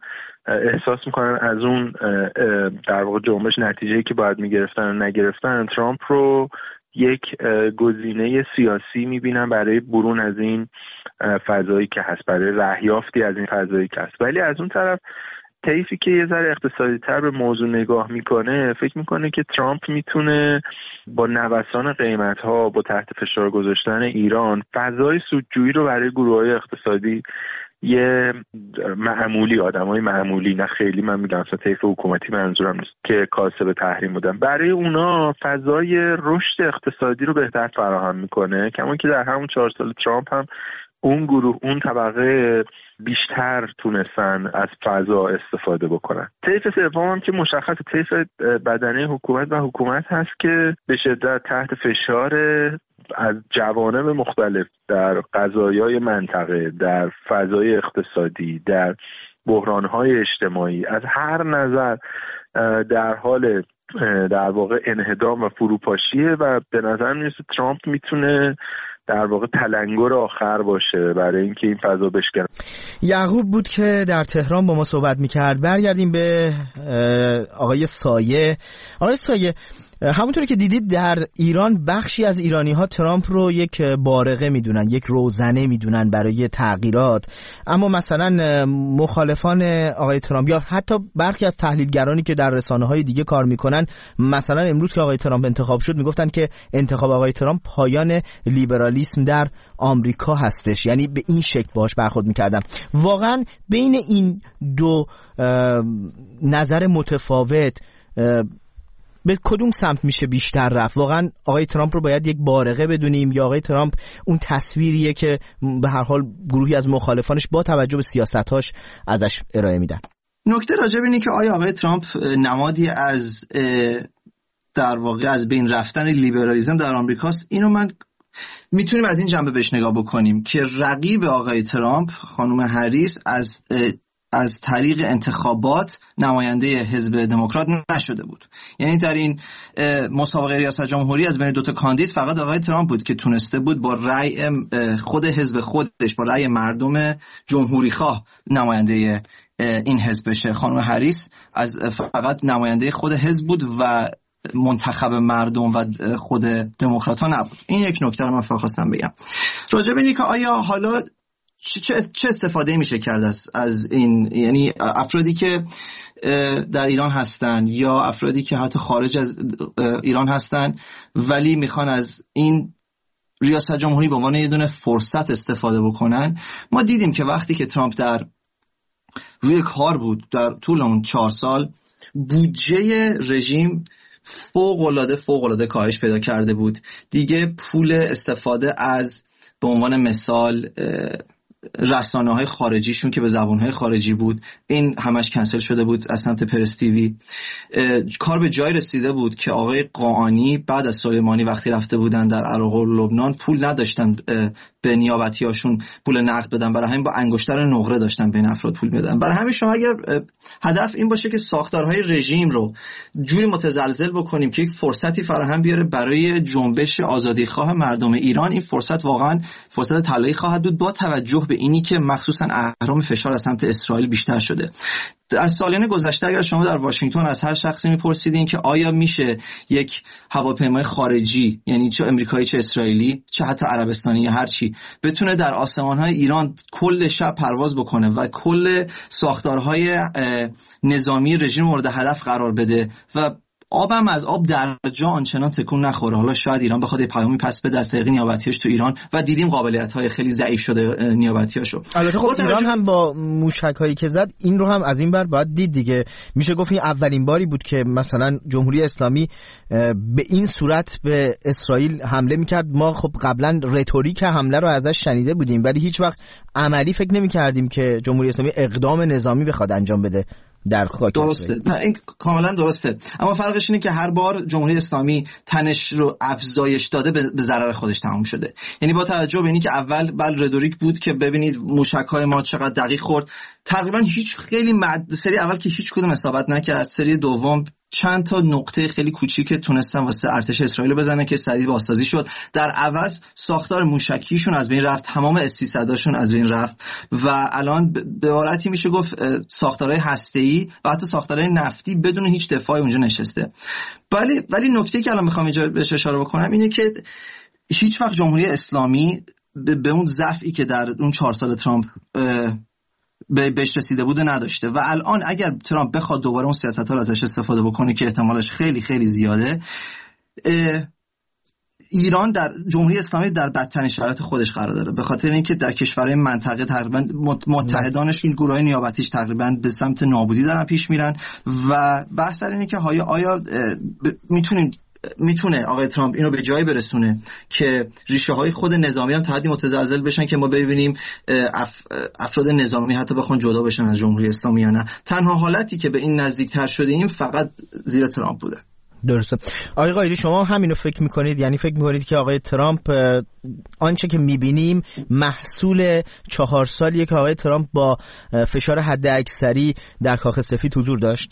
احساس میکنن از اون در واقع جنبش نتیجه‌ای که باید میگرفتن نگرفتن، ترامپ رو یک گزینه سیاسی میبینن برای برون از این فضایی که هست، برای رهیافتی از این فضایی که هست. ولی از اون طرف طیفی که یه ذره اقتصادی تر به موضوع نگاه میکنه فکر میکنه که ترامپ میتونه با نوسان قیمت ها، با تحت فشار گذاشتن ایران، فضای سودجویی رو برای گروه‌های اقتصادی یه معمولی، آدمای معمولی، نه خیلی من میگم اصلا طیف حکومتی منظورم نیست که کاسب تحریم بودن، برای اونا فضای رشد اقتصادی رو بهتر فراهم میکنه. کما که در همون چهار سال ترامپ هم اون گروه، اون طبقه بیشتر تونستن از فضا استفاده بکنن. طیف سوم هم که مشخص طیف بدنه حکومت و حکومت هست که به شدت تحت فشار از جوانب مختلف در قضایای منطقه، در فضای اقتصادی، در بحرانهای اجتماعی، از هر نظر در حال در واقع انهدام و فروپاشیه و به نظر میرسه ترامپ میتونه در واقع تلنگر آخر باشه برای اینکه این فضا بشکنه. یعقوب بود که در تهران با ما صحبت میکرد. برگردیم به آقای سایه. آقای سایه، همونطوری که دیدید در ایران بخشی از ایرانی ها ترامپ رو یک بارقه میدونن، یک روزنه میدونن برای تغییرات، اما مثلا مخالفان آقای ترامپ یا حتی برخی از تحلیلگرانی که در رسانه های دیگه کار میکنن، مثلا امروز که آقای ترامپ انتخاب شد میگفتن که انتخاب آقای ترامپ پایان لیبرالیسم در آمریکا هستش، یعنی به این شکل باش برخورد میکردن. واقعا بین این دو نظر متفاوت به کدوم سمت میشه بیشتر رفت؟ واقعا آقای ترامپ رو باید یک بارقه بدونیم یا آقای ترامپ اون تصویریه که به هر حال گروهی از مخالفانش با توجه به سیاستاش ازش ارائه میدن؟ نکته راجع به اینه که آیا آقای ترامپ نمادی از در واقع از بین رفتن لیبرالیسم در آمریکاست، اینو من میتونیم از این جنبه بهش نگاه بکنیم که رقیب آقای ترامپ خانم هریس از از طریق انتخابات نماینده حزب دموکرات نشده بود. یعنی در این مسابقه ریاست جمهوری از بین دوتا کاندید فقط آقای ترامپ بود که تونسته بود با رأی خود حزب خودش، با رأی مردم جمهوری خواه نماینده این حزب بشه. خانم هریس از فقط نماینده خود حزب بود و منتخب مردم و خود دموکرات ها نبود. این یک نکته رو من فقط خواستم بگم. راجع به اینکه که آیا حالا چه چه استفاده میشه کرد از از این، یعنی افرادی که در ایران هستن یا افرادی که حتی خارج از ایران هستن ولی میخوان از این ریاست جمهوری به عنوان یه دونه فرصت استفاده بکنن. ما دیدیم که وقتی که ترامپ در روی کار بود در طول اون چهار سال، بودجه رژیم فوق‌العاده فوق‌العاده کاهش پیدا کرده بود. دیگه پول استفاده از به عنوان مثال رسانه های خارجیشون که به زبان های خارجی بود، این همش کنسل شده بود از سمت پرس تیوی. کار به جای رسیده بود که آقای قاآنی بعد از سلیمانی وقتی رفته بودن در عراق و لبنان پول نداشتن به نیابتی هاشون پول نقد بدن، برای همین با انگشتر نقره داشتن بین افراد پول بدن. برای همین شما اگر هدف این باشه که ساختارهای رژیم رو جوری متزلزل بکنیم که یک فرصتی فراهم بیاره برای جنبش آزادیخواه مردم ایران، این فرصت واقعا فرصت طلایی خواهد بود با توجه به اینی که مخصوصا اهرام فشار از سمت اسرائیل بیشتر شده. در سالانه گذشته اگر شما در واشنگتن از هر شخصی میپرسیدین که آیا میشه یک هواپیمای خارجی، یعنی چه امریکایی چه اسرائیلی چه حتی عربستانی یا هر چی، بتونه در آسمان‌های ایران کل شب پرواز بکنه و کل ساختارهای نظامی رژیم مورد هدف قرار بده و آبم از آب در جا آنچنان تکون نخوره، حالا شاید ایران بخواد پیامی پس بده از طریق نیابتیاش تو ایران و دیدیم قابلیت‌های خیلی ضعیف شده نیابتیاشو. البته خب ایران هم با موشک‌هایی که زد این رو هم از این بر باید دید دیگه. میشه گفت این اولین باری بود که مثلا جمهوری اسلامی به این صورت به اسرائیل حمله میکرد. ما خب قبلا رتوریک حمله رو ازش شنیده بودیم ولی هیچ وقت عملی فکر نمی‌کردیم که جمهوری اسلامی اقدام نظامی بخواد انجام بده در خاک. درسته، نه این کاملا درسته، اما فرقش اینه که هر بار جمهوری اسلامی تنش رو افزایش داده به ضرر خودش تمام شده. یعنی با توجه به اینی که اول بل رتوریک بود که ببینید موشک‌های ما چقدر دقیق خورد، تقریبا هیچ خیلی مد... سری اول که هیچ کدوم اصابت نکرد، سری دوم چند تا نقطه خیلی کوچیک تونستن واسه ارتش اسرائیل بزنن که سریع بازسازی شد. در عوض ساختار موشکیشون از بین رفت، تمام اس سیصد هاشون از بین رفت و الان به عبارتی میشه گفت ساختارهای هسته‌ای و حتی ساختارهای نفتی بدون هیچ دفاعی اونجا نشسته. ولی ولی نکته‌ای که الان میخوام اینجا بهش اشاره بکنم اینه که هیچ وقت جمهوری اسلامی به اون ضعفی که در اون چهار سال ترامپ بهش رسیده بوده نداشته و الان اگر ترامپ بخواد دوباره اون سیاست‌ها رو ازش استفاده بکنه که احتمالش خیلی خیلی زیاده، ایران در جمهوری اسلامی در بدترین شرایط خودش قرار داره، به خاطر اینکه در کشورهای منطقه تقریبا متحدانش این گروهای نیابتیش تقریبا به سمت نابودی دارن پیش میرن و بحث اینه که آیا آیا میتونیم میتونه آقای ترامپ اینو به جایی برسونه که ریشه های خود نظامی هم تا حدی متزلزل بشن که ما ببینیم اف... افراد نظامی حتی بخوان جدا بشن از جمهوری اسلامی یا نه. تنها حالتی که به این نزدیکتر شده ایم فقط زیر ترامپ بوده. درسته. آقای قائدی شما همینو فکر میکنید؟ یعنی فکر میکنید که آقای ترامپ آنچه که میبینیم محصول چهار سالیه که آقای ترامپ با فشار حداکثری در کاخ سفید حضور داشت؟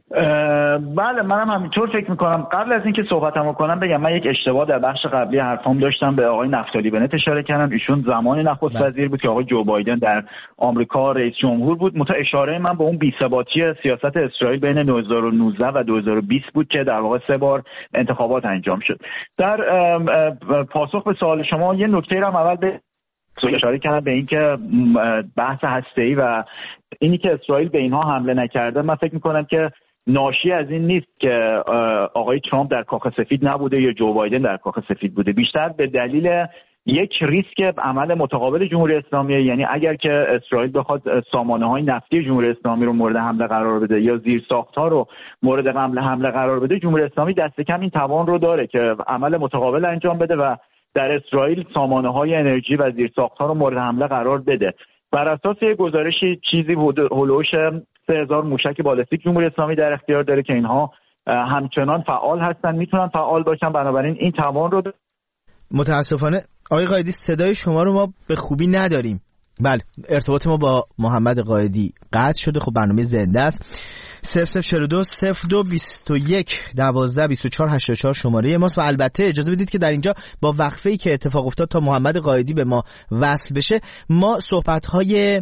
بله منم همینطور فکر میکنم. قبل از اینکه صحبتمو کنم بگم من یک اشتباه در بخش قبلی حرفام داشتم، به آقای نفتالی بنت اشاره کردم. ایشون زمانی نخست وزیر بود که آقای جو بایدن در آمریکا رئیس جمهور بود. مت اشاره من به اون بی‌ثباتی سیاست اسرائیل بین دو هزار و نوزده و دو هزار و بیست بود که در واقع سه بار انتخابات انجام شد. در پاسخ به سوال شما یه نکته رو اول به اشاره کردم به این که بحث هسته‌ای و اینی که اسرائیل به اینها حمله نکرده، من فکر میکنم که ناشی از این نیست که آقای ترامپ در کاخ سفید نبوده یا جو بایدن در کاخ سفید بوده، بیشتر به دلیل یک ریسک عمل متقابل جمهوری اسلامی. یعنی اگر که اسرائیل بخواد سامانه‌های نفتی جمهوری اسلامی رو مورد حمله قرار بده یا زیرساخت‌ها رو مورد حمله حمله قرار بده، جمهوری اسلامی دست کم این توان رو داره که عمل متقابل انجام بده و در اسرائیل سامانه‌های انرژی و زیرساخت‌ها رو مورد حمله قرار بده. بر اساس گزارشی چیزی بود هولوش سه هزار موشک بالستیک جمهوری اسلامی در اختیار داره که اینها همچنان فعال هستن، میتونن فعال باشن، بنابراین این توان رو داره. متاسفانه آقای قائدی صدای شما رو ما به خوبی نداریم. بله ارتباط ما با محمد قائدی قطع شده. خب برنامه زنده است. صفر صفر چهل و دو صفر دو بیست و یک دوازده بیست و چهار هشتاد و چهار شماره ماست و البته اجازه بدید که در اینجا با وقفه‌ای که اتفاق افتاد تا محمد قائدی به ما وصل بشه ما صحبت‌های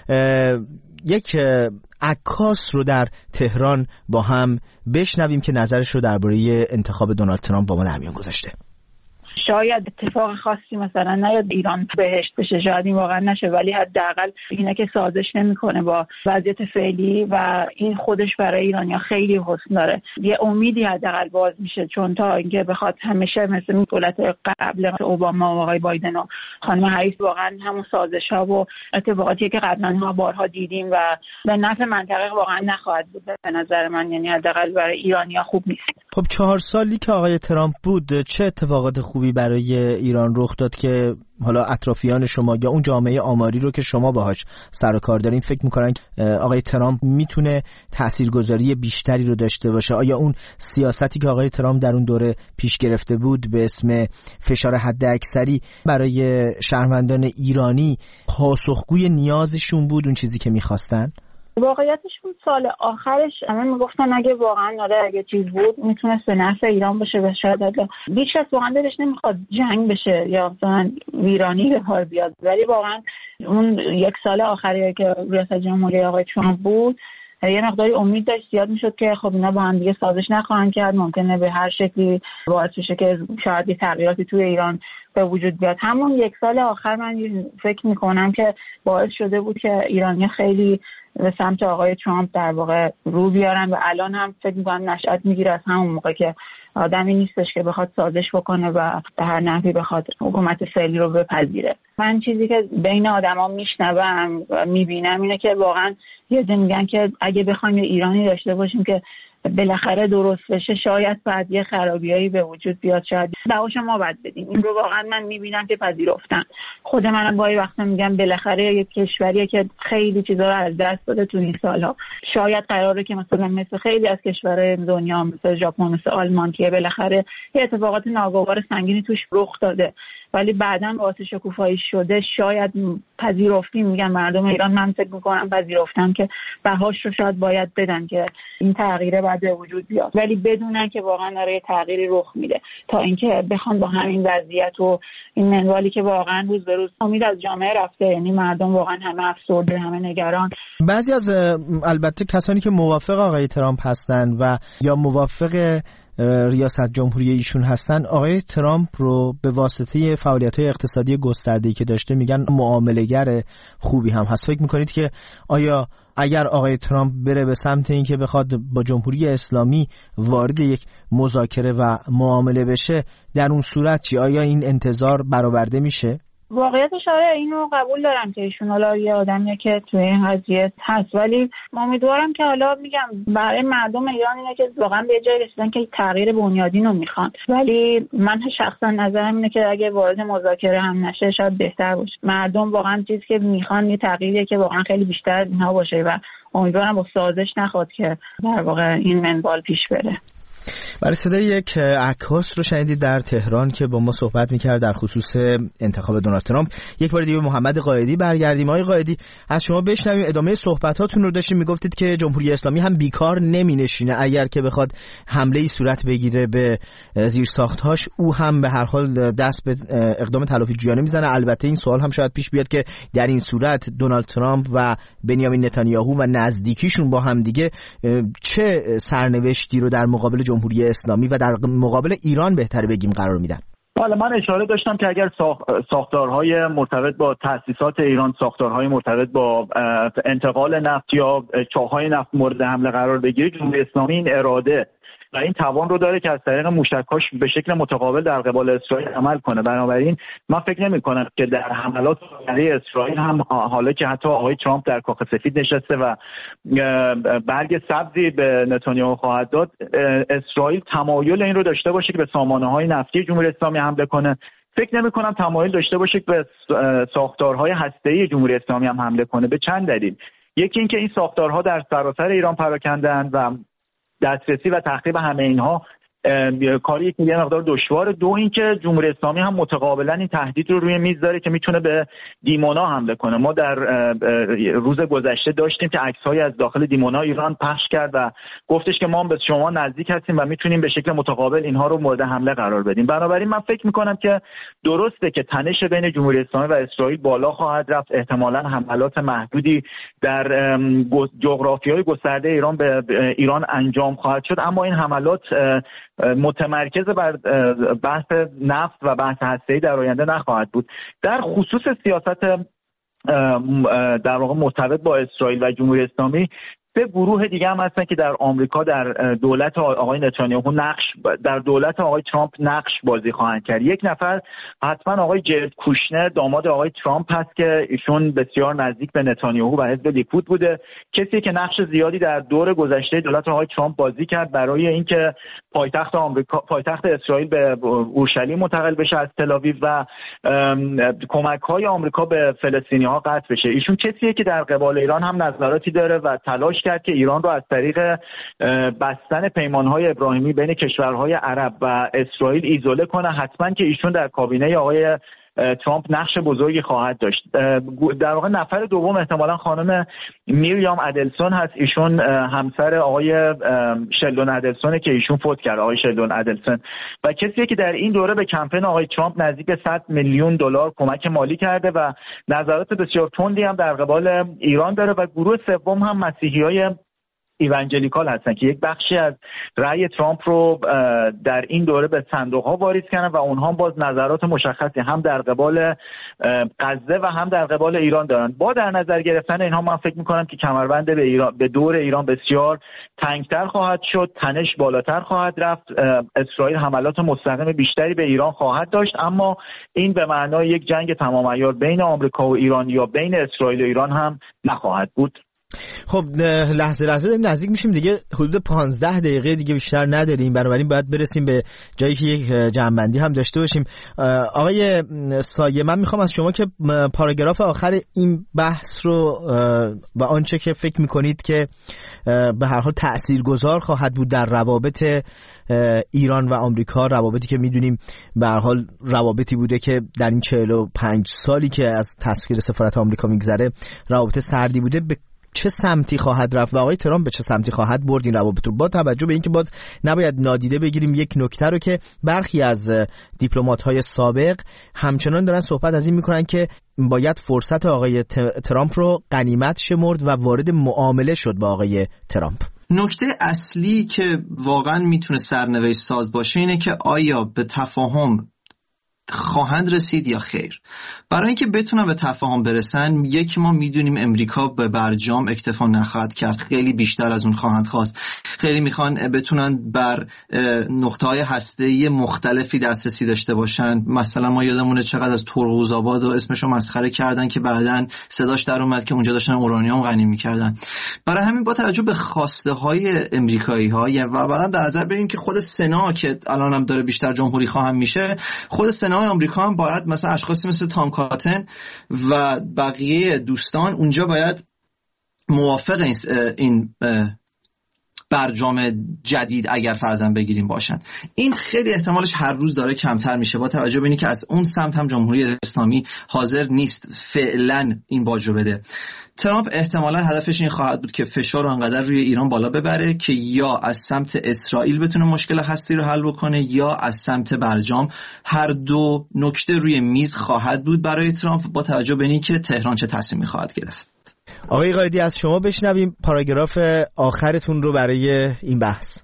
یک عکاس رو در تهران با هم بشنویم که نظرش رو درباره انتخاب دونالد ترامپ با ما در میان گذاشته. شاید اتفاق خاصی مثلا نیاد ایران بهشت بشه، شاید این واقعا نشه، ولی حداقل اینه که سازش نمیکنه با وضعیت فعلی و این خودش برای ایرانیا خیلی حسن داره. یه امیدی حداقل باز میشه، چون تا اینکه بخواد همیشه مثل دولت قبل اوباما و آقای بایدن و خانم هریس واقعا همون سازش‌ها و اتفاقاتی که قبلا ها بارها دیدیم و به نفع منطقه واقعا نخواهد بود به نظر من. یعنی حداقل برای ایرانیا خوب نیست. خب چهار سالی که آقای ترامپ بود چه اتفاقات خوبی برای ایران رخ داد که حالا اطرافیان شما یا اون جامعه آماری رو که شما باهاش سر و کار دارین فکر میکنن آقای ترامپ میتونه تاثیرگذاری بیشتری رو داشته باشه؟ آیا اون سیاستی که آقای ترامپ در اون دوره پیش گرفته بود به اسم فشار حداکثری برای شهروندان ایرانی پاسخگوی نیازشون بود، اون چیزی که میخواستن؟ واقعیتش اون سال آخرش همه میگفتن اگه واقعا آره اگه چیز بود میتونست به نفع ایران باشه و شاید هیچ کس واقعا دلش نمیخواد جنگ بشه یا مثلا ویرانی به کار بیاد، ولی واقعا اون یک سال آخری که ریاست جمهوری آقای ترامپ بود یه مقداری امید داشت زیاد میشد که خب اینا با هم دیگه سازش نخواهند کرد، ممکنه به هر شکلی باعث بشه که شاید یه تغییراتی توی ایران به وجود بیاد. همون یک سال آخر من فکر میکنم که باعث شده بود که ایرانی خیلی به سمت آقای ترامپ در واقع رو بیارن و الان هم فکر میکنم نشأت میگیره از همون موقع که آدمی نیستش که بخواد سازش بکنه و به هر نحوی بخواد حکومت فعلی رو بپذیره. من چیزی که بین آدما میشنوم و میبینم اینه که واقعا یه عده میگن که اگه بخوایم یه ایرانی داشته باشیم که بالاخره درست بشه شاید بعد یه خرابیایی به وجود بیاد، شاید دعواش ما باید بدیم. این رو واقعا من میبینم که پذیرفتن. خود منم گاهی وقتا میگم بالاخره یه کشوریه که خیلی چیزا رو از دست داده تو این سالها، شاید قراره که مثلا مثل خیلی از کشورهای دنیا مثل ژاپن مثل آلمان که بالاخره یه اتفاقات ناگوار سنگینی توش رخ داده ولی بعداً باعث شکوفایی شده شاید پذیرفتیم، میگن مردم ایران، من فکر میکنم پذیرفتن که بهاش رو شاید باید بدن که این تغییره باید به وجود بیاد، ولی بدونن که واقعا داره تغییری رخ میده تا اینکه بخوان با همین وضعیت و این منوالی که واقعا روز به روز امید از جامعه رفته، یعنی مردم واقعا همه افسرده، همه نگران. بعضی از البته کسانی که موافق آقای ترامپ هستن و یا موافق ریاست جمهوری ایشون هستن، آقای ترامپ رو به واسطه فعالیت‌های اقتصادی گسترده‌ای که داشته میگن معامله‌گر خوبی هم هست. فکر میکنید که آیا اگر آقای ترامپ بره به سمت اینکه بخواد با جمهوری اسلامی وارد یک مذاکره و معامله بشه، در اون صورت چی؟ آیا این انتظار برآورده میشه؟ واقعیتش آره، اینو قبول دارم که ایشون حالا یه آدمیه که توی این قضیه هست، ولی امیدوارم که حالا میگم برای مردم ایران اینه که واقعا به جای رسیدن که تغییر بنیادین رو میخوان، ولی من شخصا نظرم اینه که اگه وارد مذاکره هم نشه شاید بهتر باشه. مردم واقعا چیزی که میخوان یه تغییریه که واقعا خیلی بیشتر از اینها باشه و امیدوارم با سازش نخواد که در واقع این منوال پیش بره. برای صدای یک عکاس رو شنیدید در تهران که با ما صحبت میکرد در خصوص انتخاب دونالد ترامپ. یک بار دیگه به محمد قائدی برگردیم. آقای قائدی، از شما بشنویم. ادامه صحبتاتون رو داشتیم، میگفتید که جمهوری اسلامی هم بیکار نمینشینه، اگر که بخواد حمله ای صورت بگیره به زیرساخت‌هاش، او هم به هر حال دست به اقدام تلافی جویانه میزنه. البته این سوال هم شاید پیش بیاد که در این صورت دونالد ترامپ و بنیامین نتانیاهو و نزدیکیشون با هم دیگه چه سرنوشتی رو در مقابل جمهوری اسلامی و در مقابل ایران بهتره بگیم قرار میدن؟ حالا من اشاره داشتم که اگر ساختارهای مرتبط با تأسیسات ایران، ساختارهای مرتبط با انتقال نفت یا چاه‌های نفت مورد حمله قرار بگیره، جمهوری اسلامی این اراده و این توان رو داره که از طریق موشک‌هاش به شکل متقابل در قبال اسرائیل عمل کنه. بنابراین من فکر نمی‌کنم که در حملات برای اسرائیل هم، حالا که حتی آقای ترامپ در کاخ سفید نشسته و برگ سبزی به نتانیاهو خواهد داد، اسرائیل تمایل این رو داشته باشه که به سامانه‌های نفتی جمهوری اسلامی حمله کنه. فکر نمی‌کنم تمایل داشته باشه که به ساختارهای هسته‌ای جمهوری اسلامی هم حمله کنه، به چند دلیل. یکی اینکه این ساختارها در سراسر ایران پراکنده‌اند و دسترسی و تخریب همه اینها کاری که یه مقدار دشواره. دو اینکه جمهوری اسلامی هم متقابلا این تهدید رو روی میز داره که میتونه به دیمونا حمله کنه. ما در روز گذشته داشتیم که عکس‌هایی از داخل دیمونا ایران پخش کرد و گفتش که ما به شما نزدیک هستیم و میتونیم به شکل متقابل اینها رو مورد حمله قرار بدیم. بنابراین من فکر میکنم که درسته که تنش بین جمهوری اسلامی و اسرائیل بالا خواهد رفت، احتمالاً حملات محدودی در جغرافیای گسترده ایران به ایران انجام خواهد شد، اما این حملات متمرکز بر بحث نفت و بحث هسته‌ای در آینده نخواهد بود. در خصوص سیاست در واقع مرتبط با اسرائیل و جمهوری اسلامی، سه گروه دیگه هم هستن که در آمریکا در دولت آقای نتانیاهو نقش در دولت آقای ترامپ نقش بازی خواهند کرد. یک نفر حتما آقای جرد کوشنر، داماد آقای ترامپ هست که ایشون بسیار نزدیک به نتانیاهو و حزب لیکود بوده، کسی که نقش زیادی در دور گذشته دولت آقای ترامپ بازی کرد برای اینکه پایتخت آمریکا پایتخت اسرائیل به اورشلیم منتقل بشه از تل‌آویو و کمک‌های آمریکا به فلسطینی‌ها قطع بشه. ایشون کسیه که در قبال ایران هم نظراتی داره و تلاش کرد که ایران رو از طریق بستن پیمانهای ابراهیمی بین کشورهای عرب و اسرائیل ایزوله کنه. حتما که ایشون در کابینه آقای ترامپ نقش بزرگی خواهد داشت. در واقع نفر دوم احتمالاً خانم میریام ادلسون هست. ایشون همسر آقای شلدون ادلسونه که ایشون فوت کرد، آقای شلدون ادلسون، و کسیه که در این دوره به کمپین آقای ترامپ نزدیک به صد میلیون دلار کمک مالی کرده و نظرات بسیار تندی هم در قبال ایران داره. و گروه سوم هم مسیحیای ایوانجلیکال هستن که یک بخشی از رأی ترامپ رو در این دوره به صندوق‌ها واریز کردن و اونها باز نظرات مشخصی هم در قبال غزه و هم در قبال ایران دارن. با در نظر گرفتن اینها من فکر می‌کنم که کمربند به ایران به دور ایران بسیار تنگتر خواهد شد، تنش بالاتر خواهد رفت، اسرائیل حملات مستقیم بیشتری به ایران خواهد داشت، اما این به معنای یک جنگ تمام عیار بین آمریکا و ایران یا بین اسرائیل و ایران هم نخواهد بود. خب لحظه لحظه داریم نزدیک میشیم دیگه، حدود پانزده دقیقه دیگه بیشتر نداریم، بنابراین باید برسیم به جایی که یک جمع‌بندی هم داشته باشیم. آقای سایه، من میخوام از شما که پاراگراف آخر این بحث رو و آنچه که فکر میکنید که به هر حال تأثیرگذار خواهد بود در روابط ایران و آمریکا، روابطی که میدونیم به هر حال روابطی بوده که در این چهل و پنج سالی که از تسخیر سفارت آمریکا میگذره روابط سردی بوده، به چه سمتی خواهد رفت و آقای ترامپ به چه سمتی خواهد برد این روابط رو، با توجه به اینکه باز نباید نادیده بگیریم یک نکته رو که برخی از دیپلمات‌های سابق همچنان دارن صحبت از این میکنن که باید فرصت آقای ترامپ رو غنیمت شمرد و وارد معامله شد با آقای ترامپ. نکته اصلی که واقعا میتونه سرنوشت ساز باشه اینه که آیا به تفاهم خواهند رسید یا خیر. برای اینکه بتونن به تفاهم برسن، یکی ما میدونیم امریکا به برجام اکتفا نخواهد کرد، خیلی بیشتر از اون خواهند خواست. خیلی میخوان بتونن بر نقطه‌های هسته‌ای مختلفی دسترسی داشته باشن. مثلا ما یادمونه چقدر از ترقوزآباد و اسمشو مسخره کردن که بعداً صداش در اومد که اونجا داشتن اورانیوم غنی میکردن. برای همین با توجه به خواسته های امریکایی‌ها و بعداً در نظر بگیریم که خود سنا که الان هم داره بیشتر جمهوری خواهم میشه، خود سنا آمریکا هم باید مثلا اشخاصی مثل تام کاتن و بقیه دوستان اونجا باید موافق این برجام جدید اگر فرضاً بگیریم باشن. این خیلی احتمالش هر روز داره کمتر میشه با توجه به اینکه از اون سمت هم جمهوری اسلامی حاضر نیست فعلا این باجو بده. ترامپ احتمالاً هدفش این خواهد بود که فشار رو انقدر روی ایران بالا ببره که یا از سمت اسرائیل بتونه مشکل هستی رو حل بکنه یا از سمت برجام. هر دو نکته روی میز خواهد بود برای ترامپ با توجه به اینکه تهران چه تصمیمی خواهد گرفت. آقای قائدی، از شما بشنویم پاراگراف آخرتون رو برای این بحث.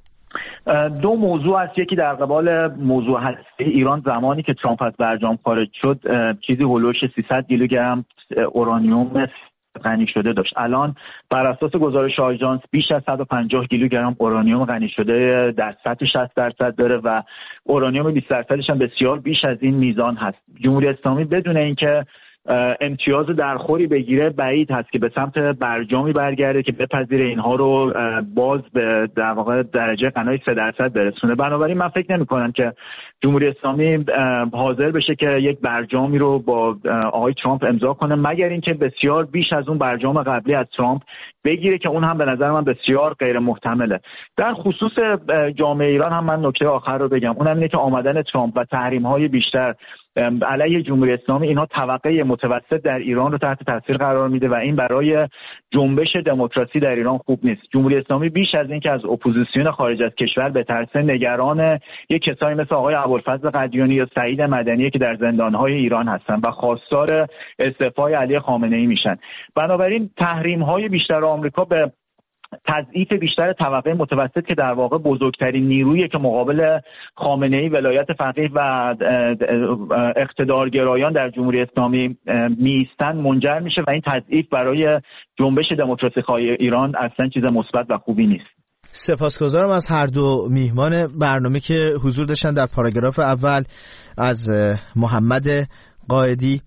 دو موضوع است. یکی در قبال موضوع هستی ایران، زمانی که ترامپ از برجام خارج شد چیزی هولوش سیصد کیلوگرم اورانیوم غنی شده داشت. الان بر اساس گزارش آژانس بیش از صد و پنجاه کیلوگرم اورانیوم غنی شده در سطح شصت درصد داره و اورانیوم بیست درصدش هم بسیار بیش از این میزان هست. جمهوری اسلامی بدون اینکه امتیاز درخوری بگیره بعید هست که به سمت برجامی برگرده که بپذیره اینها رو باز به در واقع درجه غنای سه درصد برسونه. بنابراین من فکر نمی کنم که جمهوری اسلامی حاضر بشه که یک برجامی رو با آقای ترامپ امضا کنه، مگر اینکه بسیار بیش از اون برجام قبلی از ترامپ بگیره که اون هم به نظر من بسیار غیر محتمله. در خصوص جامعه ایران هم من نکته آخر رو بگم، اونم اینه که آمدن ترامپ و تحریم‌های بیشتر علیه جمهوری اسلامی اینها طبقه متوسط در ایران رو تحت تاثیر قرار میده و این برای جنبش دموکراسی در ایران خوب نیست. جمهوری اسلامی بیش از این که از اپوزیسیون خارج از کشور بترسه، نگران یک کسایی مثل آقای ابوالفضل قدیانی یا سعید مدنی که در زندان‌های ایران هستن و خواستار استعفای علی خامنه‌ای میشن. بنابراین تحریم‌های بیشتر آمریکا به تضعیف بیشتر طبقه متوسط که در واقع بزرگترین نیرویی که مقابل خامنه‌ای، ولایت فقیه و اقتدارگرایان در جمهوری اسلامی میستن منجر میشه و این تضعیف برای جنبش دموکراسی خواهی ایران اصلا چیز مثبت و خوبی نیست. سپاسگزارم از هر دو میهمان برنامه که حضور داشتن در پاراگراف اول، از محمد قائدی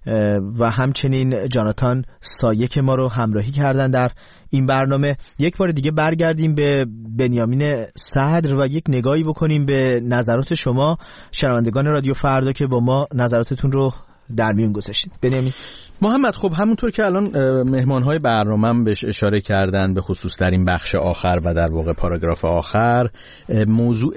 و همچنین جاناتان سایه که ما رو همراهی کردن در این برنامه. یک بار دیگه برگردیم به بنیامین صدر و یک نگاهی بکنیم به نظرات شما شنوندگان رادیو فردا که با ما نظراتتون رو در میون گذاشتید. بنیامین. محمد، خب همونطور که الان مهمانهای برنامه‌ام بهش اشاره کردن، به خصوص در این بخش آخر و در واقع پاراگراف آخر، موضوع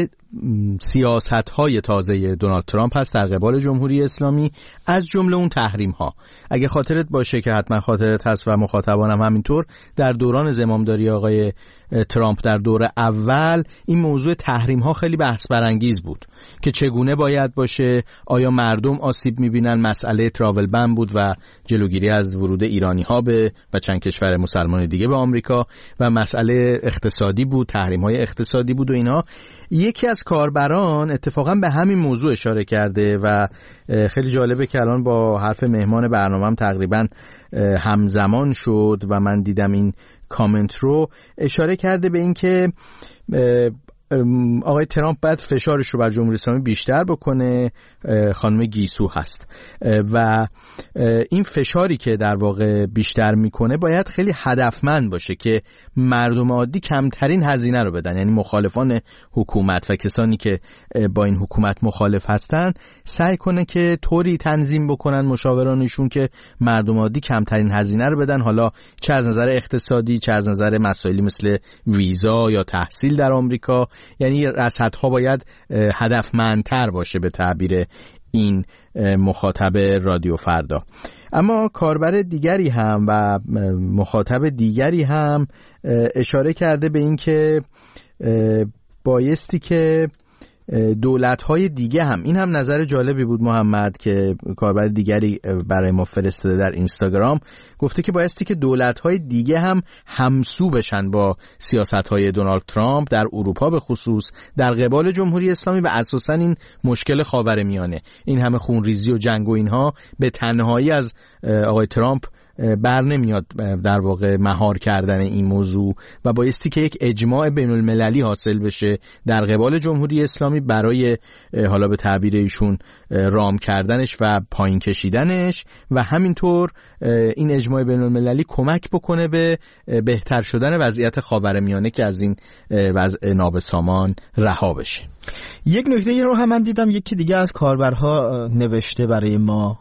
سیاست‌های تازه دونالد ترامپ هست در قبال جمهوری اسلامی، از جمله اون تحریم‌ها. اگه خاطرت باشه که حتما خاطرت هست و مخاطبانم همینطور، در دوران زمامداری آقای ترامپ در دور اول این موضوع تحریم‌ها خیلی بحث برانگیز بود که چگونه باید باشه، آیا مردم آسیب می‌بینن، مسئله تراول بن بود و جلوگیری از ورود ایرانی‌ها به و چند کشور مسلمان دیگه به آمریکا، و مسئله اقتصادی بود، تحریم‌های اقتصادی بود و اینها. یکی از کاربران اتفاقا به همین موضوع اشاره کرده و خیلی جالبه که الان با حرف مهمان برنامه‌ام تقریبا همزمان شد و من دیدم این کامنت رو. اشاره کرده به این که آقای ترامپ باید فشارش رو بر جمهوری اسلامی بیشتر بکنه. خانم گیسو هست و این فشاری که در واقع بیشتر میکنه باید خیلی هدفمند باشه که مردم عادی کمترین هزینه رو بدن، یعنی مخالفان حکومت و کسانی که با این حکومت مخالف هستن سعی کنه که طوری تنظیم بکنن مشاورانشون که مردم عادی کمترین هزینه رو بدن، حالا چه از نظر اقتصادی چه از نظر مسائلی مثل ویزا یا تحصیل در آمریکا. یعنی رصدها باید هدفمندتر باشه به تعبیر این مخاطب رادیو فردا. اما کاربر دیگری هم و مخاطب دیگری هم اشاره کرده به این که بایستی که دولت‌های دیگه هم، این هم نظر جالبی بود محمد که کاربر دیگری برای ما فرستاده در اینستاگرام، گفته که بایستی که دولت‌های دیگه هم همسو بشن با سیاست‌های دونالد ترامپ در اروپا به خصوص در قبال جمهوری اسلامی و اساساً این مشکل خاورمیانه، این همه خونریزی و جنگ و اینها به تنهایی از آقای ترامپ بر نمیاد در واقع مهار کردن این موضوع و بایستی که یک اجماع بین المللی حاصل بشه در قبال جمهوری اسلامی برای حالا به تعبیر ایشون رام کردنش و پایین کشیدنش و همینطور این اجماع بین المللی کمک بکنه به بهتر شدن وضعیت خاورمیانه که از این وضع نابسامان رها بشه. یک نکته رو هم من دیدم، یکی دیگه از کاربرها نوشته برای ما،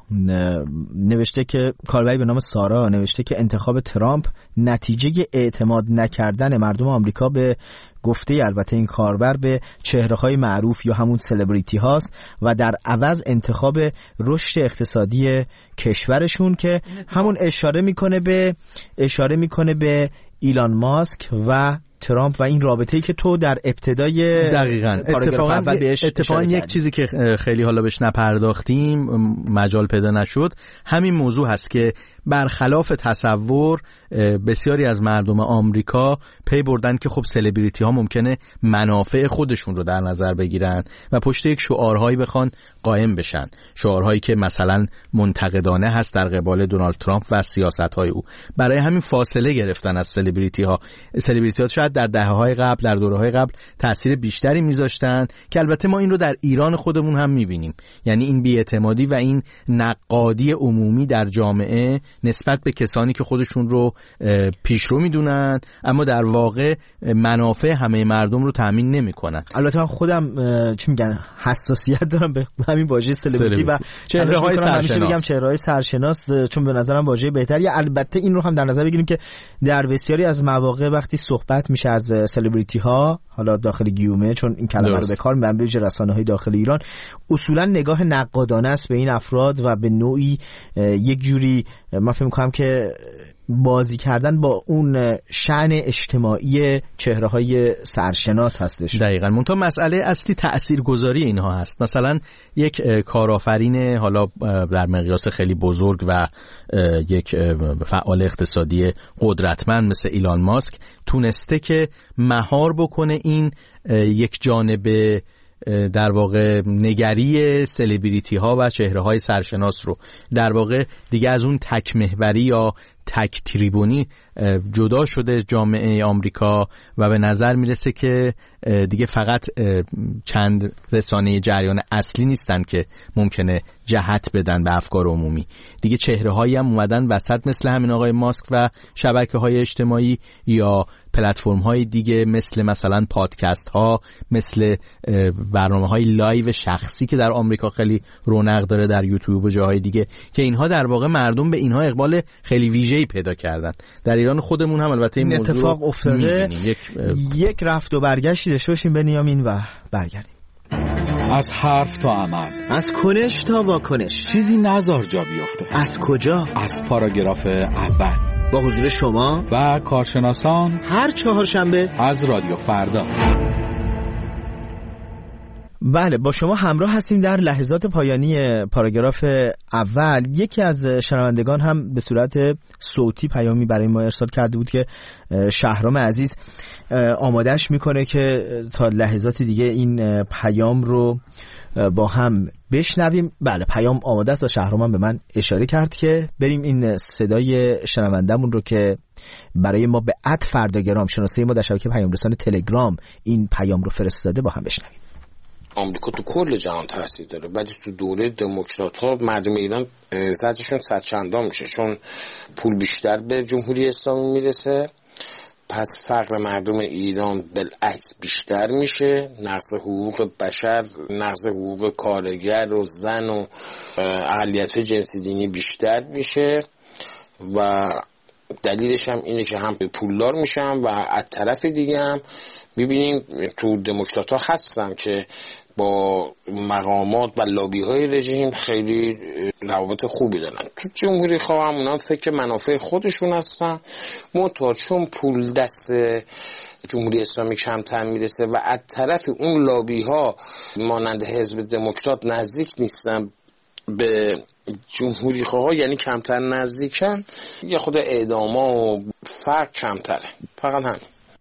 نوشته که کاربری به نام سارا نوشته که انتخاب ترامپ نتیجه اعتماد نکردن مردم آمریکا به گفته البته این کاربر به چهره‌های معروف یا همون سلبریتی هاست و در عوض انتخاب رشد اقتصادی کشورشون که همون اشاره میکنه به اشاره میکنه به ایلان ماسک و ترامپ و این رابطه‌ای که تو در ابتدای دقیقاً اتفاقاً بهش اتفاقاً یک چیزی که خیلی حالا بهش نپرداختیم، مجال پیدا نشد، همین موضوع هست که برخلاف تصور بسیاری از مردم آمریکا پی بردن که خب سلبریتی ها ممکنه منافع خودشون رو در نظر بگیرن و پشت یک شعارهایی بخوان قائم بشن، شعارهایی که مثلا منتقدانه هست در قبال دونالد ترامپ و سیاست‌های او. برای همین فاصله گرفتن از سلبریتی ها. سلبریتی ها شاید در دهه‌های قبل، در دوره‌های قبل تاثیر بیشتری میذاشتن که البته ما این رو در ایران خودمون هم میبینیم، یعنی این بی‌اعتمادی و این نقادی عمومی در جامعه نسبت به کسانی که خودشون رو پیشرو میدونن اما در واقع منافع همه مردم رو تامین نمیکنن. البته من خودم چی میگن حساسیت دارم به همین واژه سلبریتی و چهره‌های سرشناس، میگم چهره‌های سرشناس چون به نظرم واژه بهتری. البته این رو هم در نظر بگیریم که در بسیاری از مواقع وقتی صحبت میشه از سلبریتی ها، حالا داخل گیومه چون این کلمه رو به کار میبرن به ویژه رسانه‌های داخل ایران، اصولا نگاه نقادانه است به این افراد و به نوعی یک جوری من فکر می‌کنم که بازی کردن با اون شأن اجتماعی چهره‌های سرشناس هستش. دقیقاً. منتها مسئله اصلی تاثیرگذاری اینها هست. مثلا یک کارآفرین حالا در مقیاس خیلی بزرگ و یک فعال اقتصادی قدرتمند مثل ایلان ماسک تونسته که مهار بکنه این یک جانب در واقع نگری سلبریتی ها و چهره های سرشناس رو در واقع دیگه از اون تک محوری یا تک تریبونی جدا شده جامعه آمریکا و به نظر میرسه که دیگه فقط چند رسانه جریان اصلی نیستن که ممکنه جهت بدن به افکار عمومی. دیگه چهره هایی هم اومدن وسط مثل همین آقای ماسک و شبکه های اجتماعی یا پلتفرم های دیگه مثل مثلا پادکست ها، مثل برنامه های لایو شخصی که در آمریکا خیلی رونق داره در یوتیوب و جاهای دیگه که اینها در واقع مردم به اینها اقبال خیلی ویژه‌ای پیدا کردن. در ایران خودمون هم البته این موضوع اتفاق افتاده. یک یک رفت و برگشتی داشته باشیم بنیامین و برگردیم. از حرف تا عمل، از کنش تا واکنش، چیزی نزار جا بیفته. از کجا؟ از پاراگراف اول با حضور شما و کارشناسان هر چهارشنبه از رادیو فردا. بله، با شما همراه هستیم در لحظات پایانی پاراگراف اول. یکی از شنوندگان هم به صورت صوتی پیامی برای ما ارسال کرده بود که شهرام عزیز آمادهش میکنه که تا لحظات دیگه این پیام رو با هم بشنویم. بله پیام آماده است و شهرام به من اشاره کرد که بریم این صدای شنوندمون رو که برای ما به ات فرداگرام شناسه ما در شبکه پیام رسان تلگرام این پیام رو فرستاده با هم بشنویم. آمریکا تو کل جهان تاثیر داره، ولی تو دوره دموکرات ها مردم ایران زدشون صد چندان میشه، چون پول بیشتر به جمهوری اسلامی میرسه، پس فقر مردم ایران بالعکس بیشتر میشه، نقض حقوق بشر، نقض حقوق کارگر و زن و اقلیت جنسی دینی بیشتر میشه و دلیلش هم اینه که هم پولدار میشن و از طرف دیگه هم ببینیم تو دموکرات ها هستن که با مقامات و لابی های رژیم خیلی روابط خوبی دارن. تو جمهوری خواه هم اونا فکر منافع خودشون هستن، منتها چون پول دست جمهوری اسلامی کمتر میرسه و از طرف اون لابی ها مانند حزب دموکرات نزدیک نیستن به جمهوری خواه، یعنی کمتر نزدیکن، یه خود اعداما و فرق کمتره. فقط همین.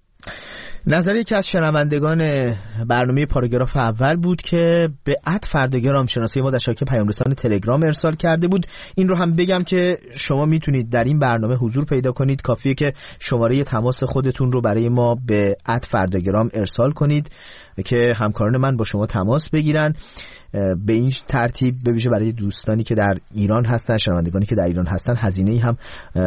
نظر یکی از شنوندگان برنامه پاراگراف اول بود که به ات فرداگرام شناسه ما در شبکه پیام رسان تلگرام ارسال کرده بود. این رو هم بگم که شما میتونید در این برنامه حضور پیدا کنید، کافیه که شماره تماس خودتون رو برای ما به ات فرداگرام ارسال کنید که همکاران من با شما تماس بگیرن. به این ترتیب ببیشه برای دوستانی که در ایران هستن، شنوندگانی که در ایران هستن، هزینه‌ای هم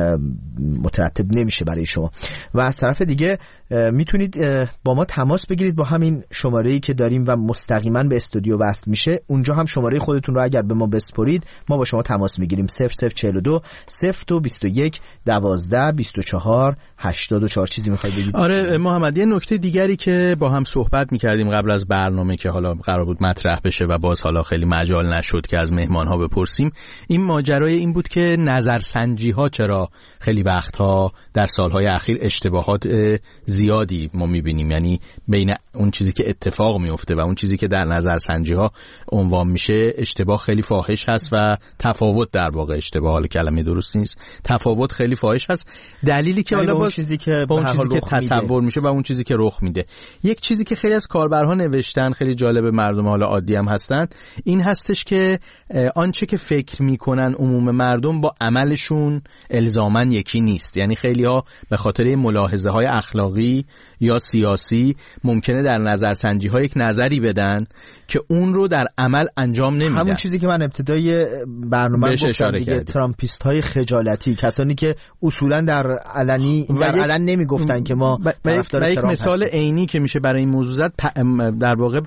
مترتب نمیشه برای شما. و از طرف دیگه میتونید با ما تماس بگیرید با همین شماره‌ای که داریم و مستقیما به استودیو وصل میشه. اونجا هم شماره خودتون رو اگر به ما بسپرید ما با شما تماس میگیریم. صفر صفر چهل و دو صفر دو بیست و یک دوازده بیست و چهار هشتاد و چهار. چیزی میخواید بگید؟ آره محمد، یه نکته دیگری که با هم صحبت میکردیم قبل از برنامه که حالا قرار بود مطرح بشه و باز حالا خیلی مجال نشد که از مهمان‌ها بپرسیم، این ماجرای این بود که نظرسنجی‌ها چرا خیلی وقتها در سالهای اخیر اشتباهات زیادی ما می‌بینیم، یعنی بین اون چیزی که اتفاق میفته و اون چیزی که در نظرسنجی‌ها عنوان میشه اشتباه خیلی فاحش هست و تفاوت، در واقع اشتباه حالا کلمه درست نیست، تفاوت خیلی فاحش هست. دلیلی که حالا اون چیزی که با اون چیزی که تصور میشه و اون چیزی که رخ میده. یک چیزی که خیلی از کاربرها نوشتن، خیلی جالب، مردم حالا عادی هم هستن، این هستش که آنچه که فکر میکنن عموم مردم با عملشون الزاماً یکی نیست. یعنی خیلی ها به خاطر ملاحظه های اخلاقی یا سیاسی ممکنه در نظرسنجی ها یک نظری بدن که اون رو در عمل انجام نمیدن. همون چیزی که من ابتدای برنامه گفتم دیگه، ترامپیست های خجالتی، کسانی که اصولا در علنی در علن نمیگفتن که ما طرفدار ترامپ. یک مثال عینی که میشه برای این موضوع زد در واقع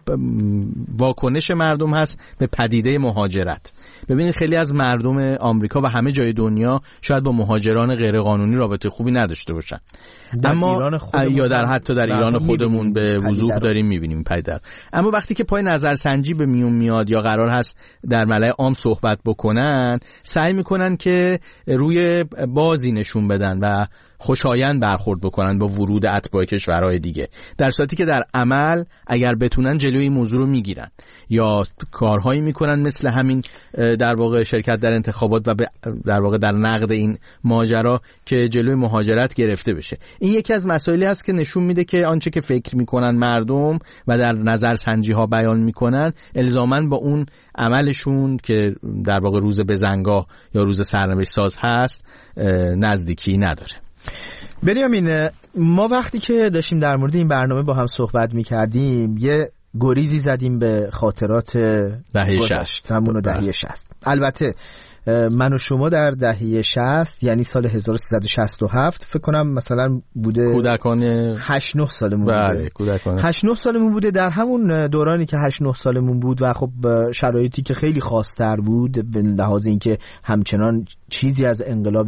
واکنش مردم هست به پدیده مهاجرت. ببینید خیلی از مردم آمریکا و همه جای دنیا شاید با مهاجران غیرقانونی رابطه خوبی نداشته باشن، اما یا در حتی در ایران خودمون به وضوح داریم میبینیم پدیده. اما وقتی که پای نظرسنجی به میون میاد یا قرار هست در ملأ عام صحبت بکنن، سعی میکنن که روی بازی نشون بدن و خوشایند برخورد بکنن با ورود اتباع کشورهای دیگه، در صورتی که در عمل اگر بتونن جلوی این موضوع رو میگیرن یا کارهایی میکنن مثل همین در واقع شرکت در انتخابات و در واقع در نقد این ماجرا که جلوی مهاجرت گرفته بشه. این یکی از مسائلی است که نشون میده که آنچه که فکر میکنن مردم و در نظرسنجی ها بیان میکنن الزاماً با اون عملشون که در واقع روز بزنگاه یا روز سرنوشت ساز هست نزدیکی نداره. بنیامین، ما وقتی که داشتیم در مورد این برنامه با هم صحبت میکردیم یه گریزی زدیم به خاطرات دهه شصت، همون دهه شصت. البته من و شما در دهه شصت یعنی سال هزار و سیصد و شصت و هفت فکر کنم مثلا بوده کودکان هشت نه سالمون بوده. کودکان هشت نه سالمون بوده. در همون دورانی که هشت نه سالمون بود و خب شرایطی که خیلی خاص‌تر بود به لحاظ اینکه همچنان چیزی از انقلاب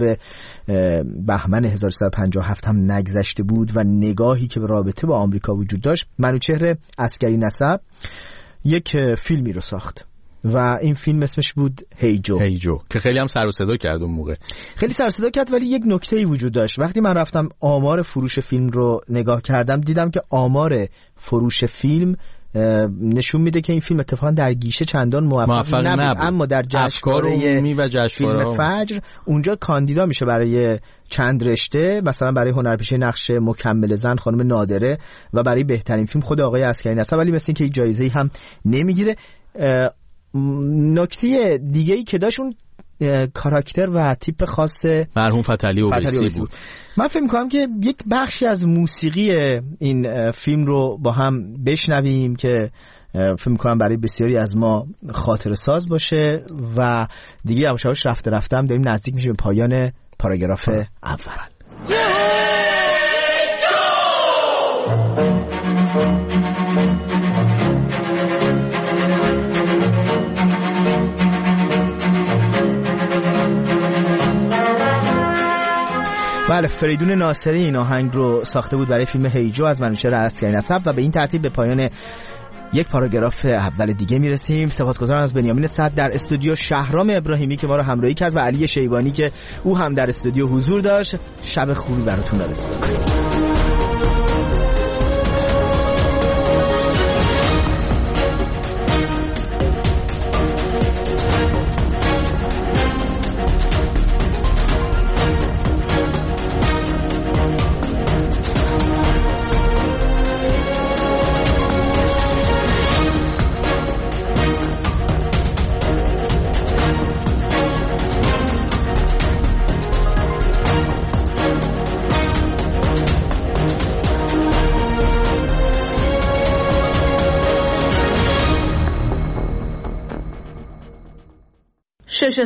بهمن هزار و سیصد و پنجاه و هفت هم نگذشته بود و نگاهی که به رابطه با آمریکا وجود داشت، منوچهر عسکری نسب یک فیلمی رو ساخت و این فیلم اسمش بود هیجو هیجو که خیلی هم سر و صدا کرد. اون موقع خیلی سر و صدا کرد، ولی یک نکته‌ای وجود داشت. وقتی من رفتم آمار فروش فیلم رو نگاه کردم دیدم که آمار فروش فیلم نشون میده که این فیلم اتفاقا در گیشه چندان موفق نبود. نبود اما در جشنواره عمومی و جشنواره فیلم فجر اونجا کاندیدا میشه برای چند رشته، مثلا برای هنرپیشه نقش مکمل زن خانم نادره و برای بهترین فیلم خود آقای عسکری نسب، ولی مثل این که هیچ جایزه‌ای هم نمیگیره. نکته دیگه‌ای که داشت اون کاراکتر و تیپ خاص مرحوم فتحعلی اویسی بود. من فکر می‌کنم که یک بخشی از موسیقی این فیلم رو با هم بشنویم که فکر می‌کنم برای بسیاری از ما خاطره ساز باشه و دیگه یواش یواش رفته رفته هم داریم نزدیک میشیم به پایان پاراگراف اول. بله، فریدون ناصری این آهنگ رو ساخته بود برای فیلم هیجو از منوچهر عسکری نسب و به این ترتیب به پایان یک پاراگراف اول دیگه میرسیم. سپاسگزارم از بنیامین صدر در استودیو، شهرام ابراهیمی که ما رو همراهی کرد و علی شیبانی که او هم در استودیو حضور داشت. شب خوبی براتون آرزو می‌کنم.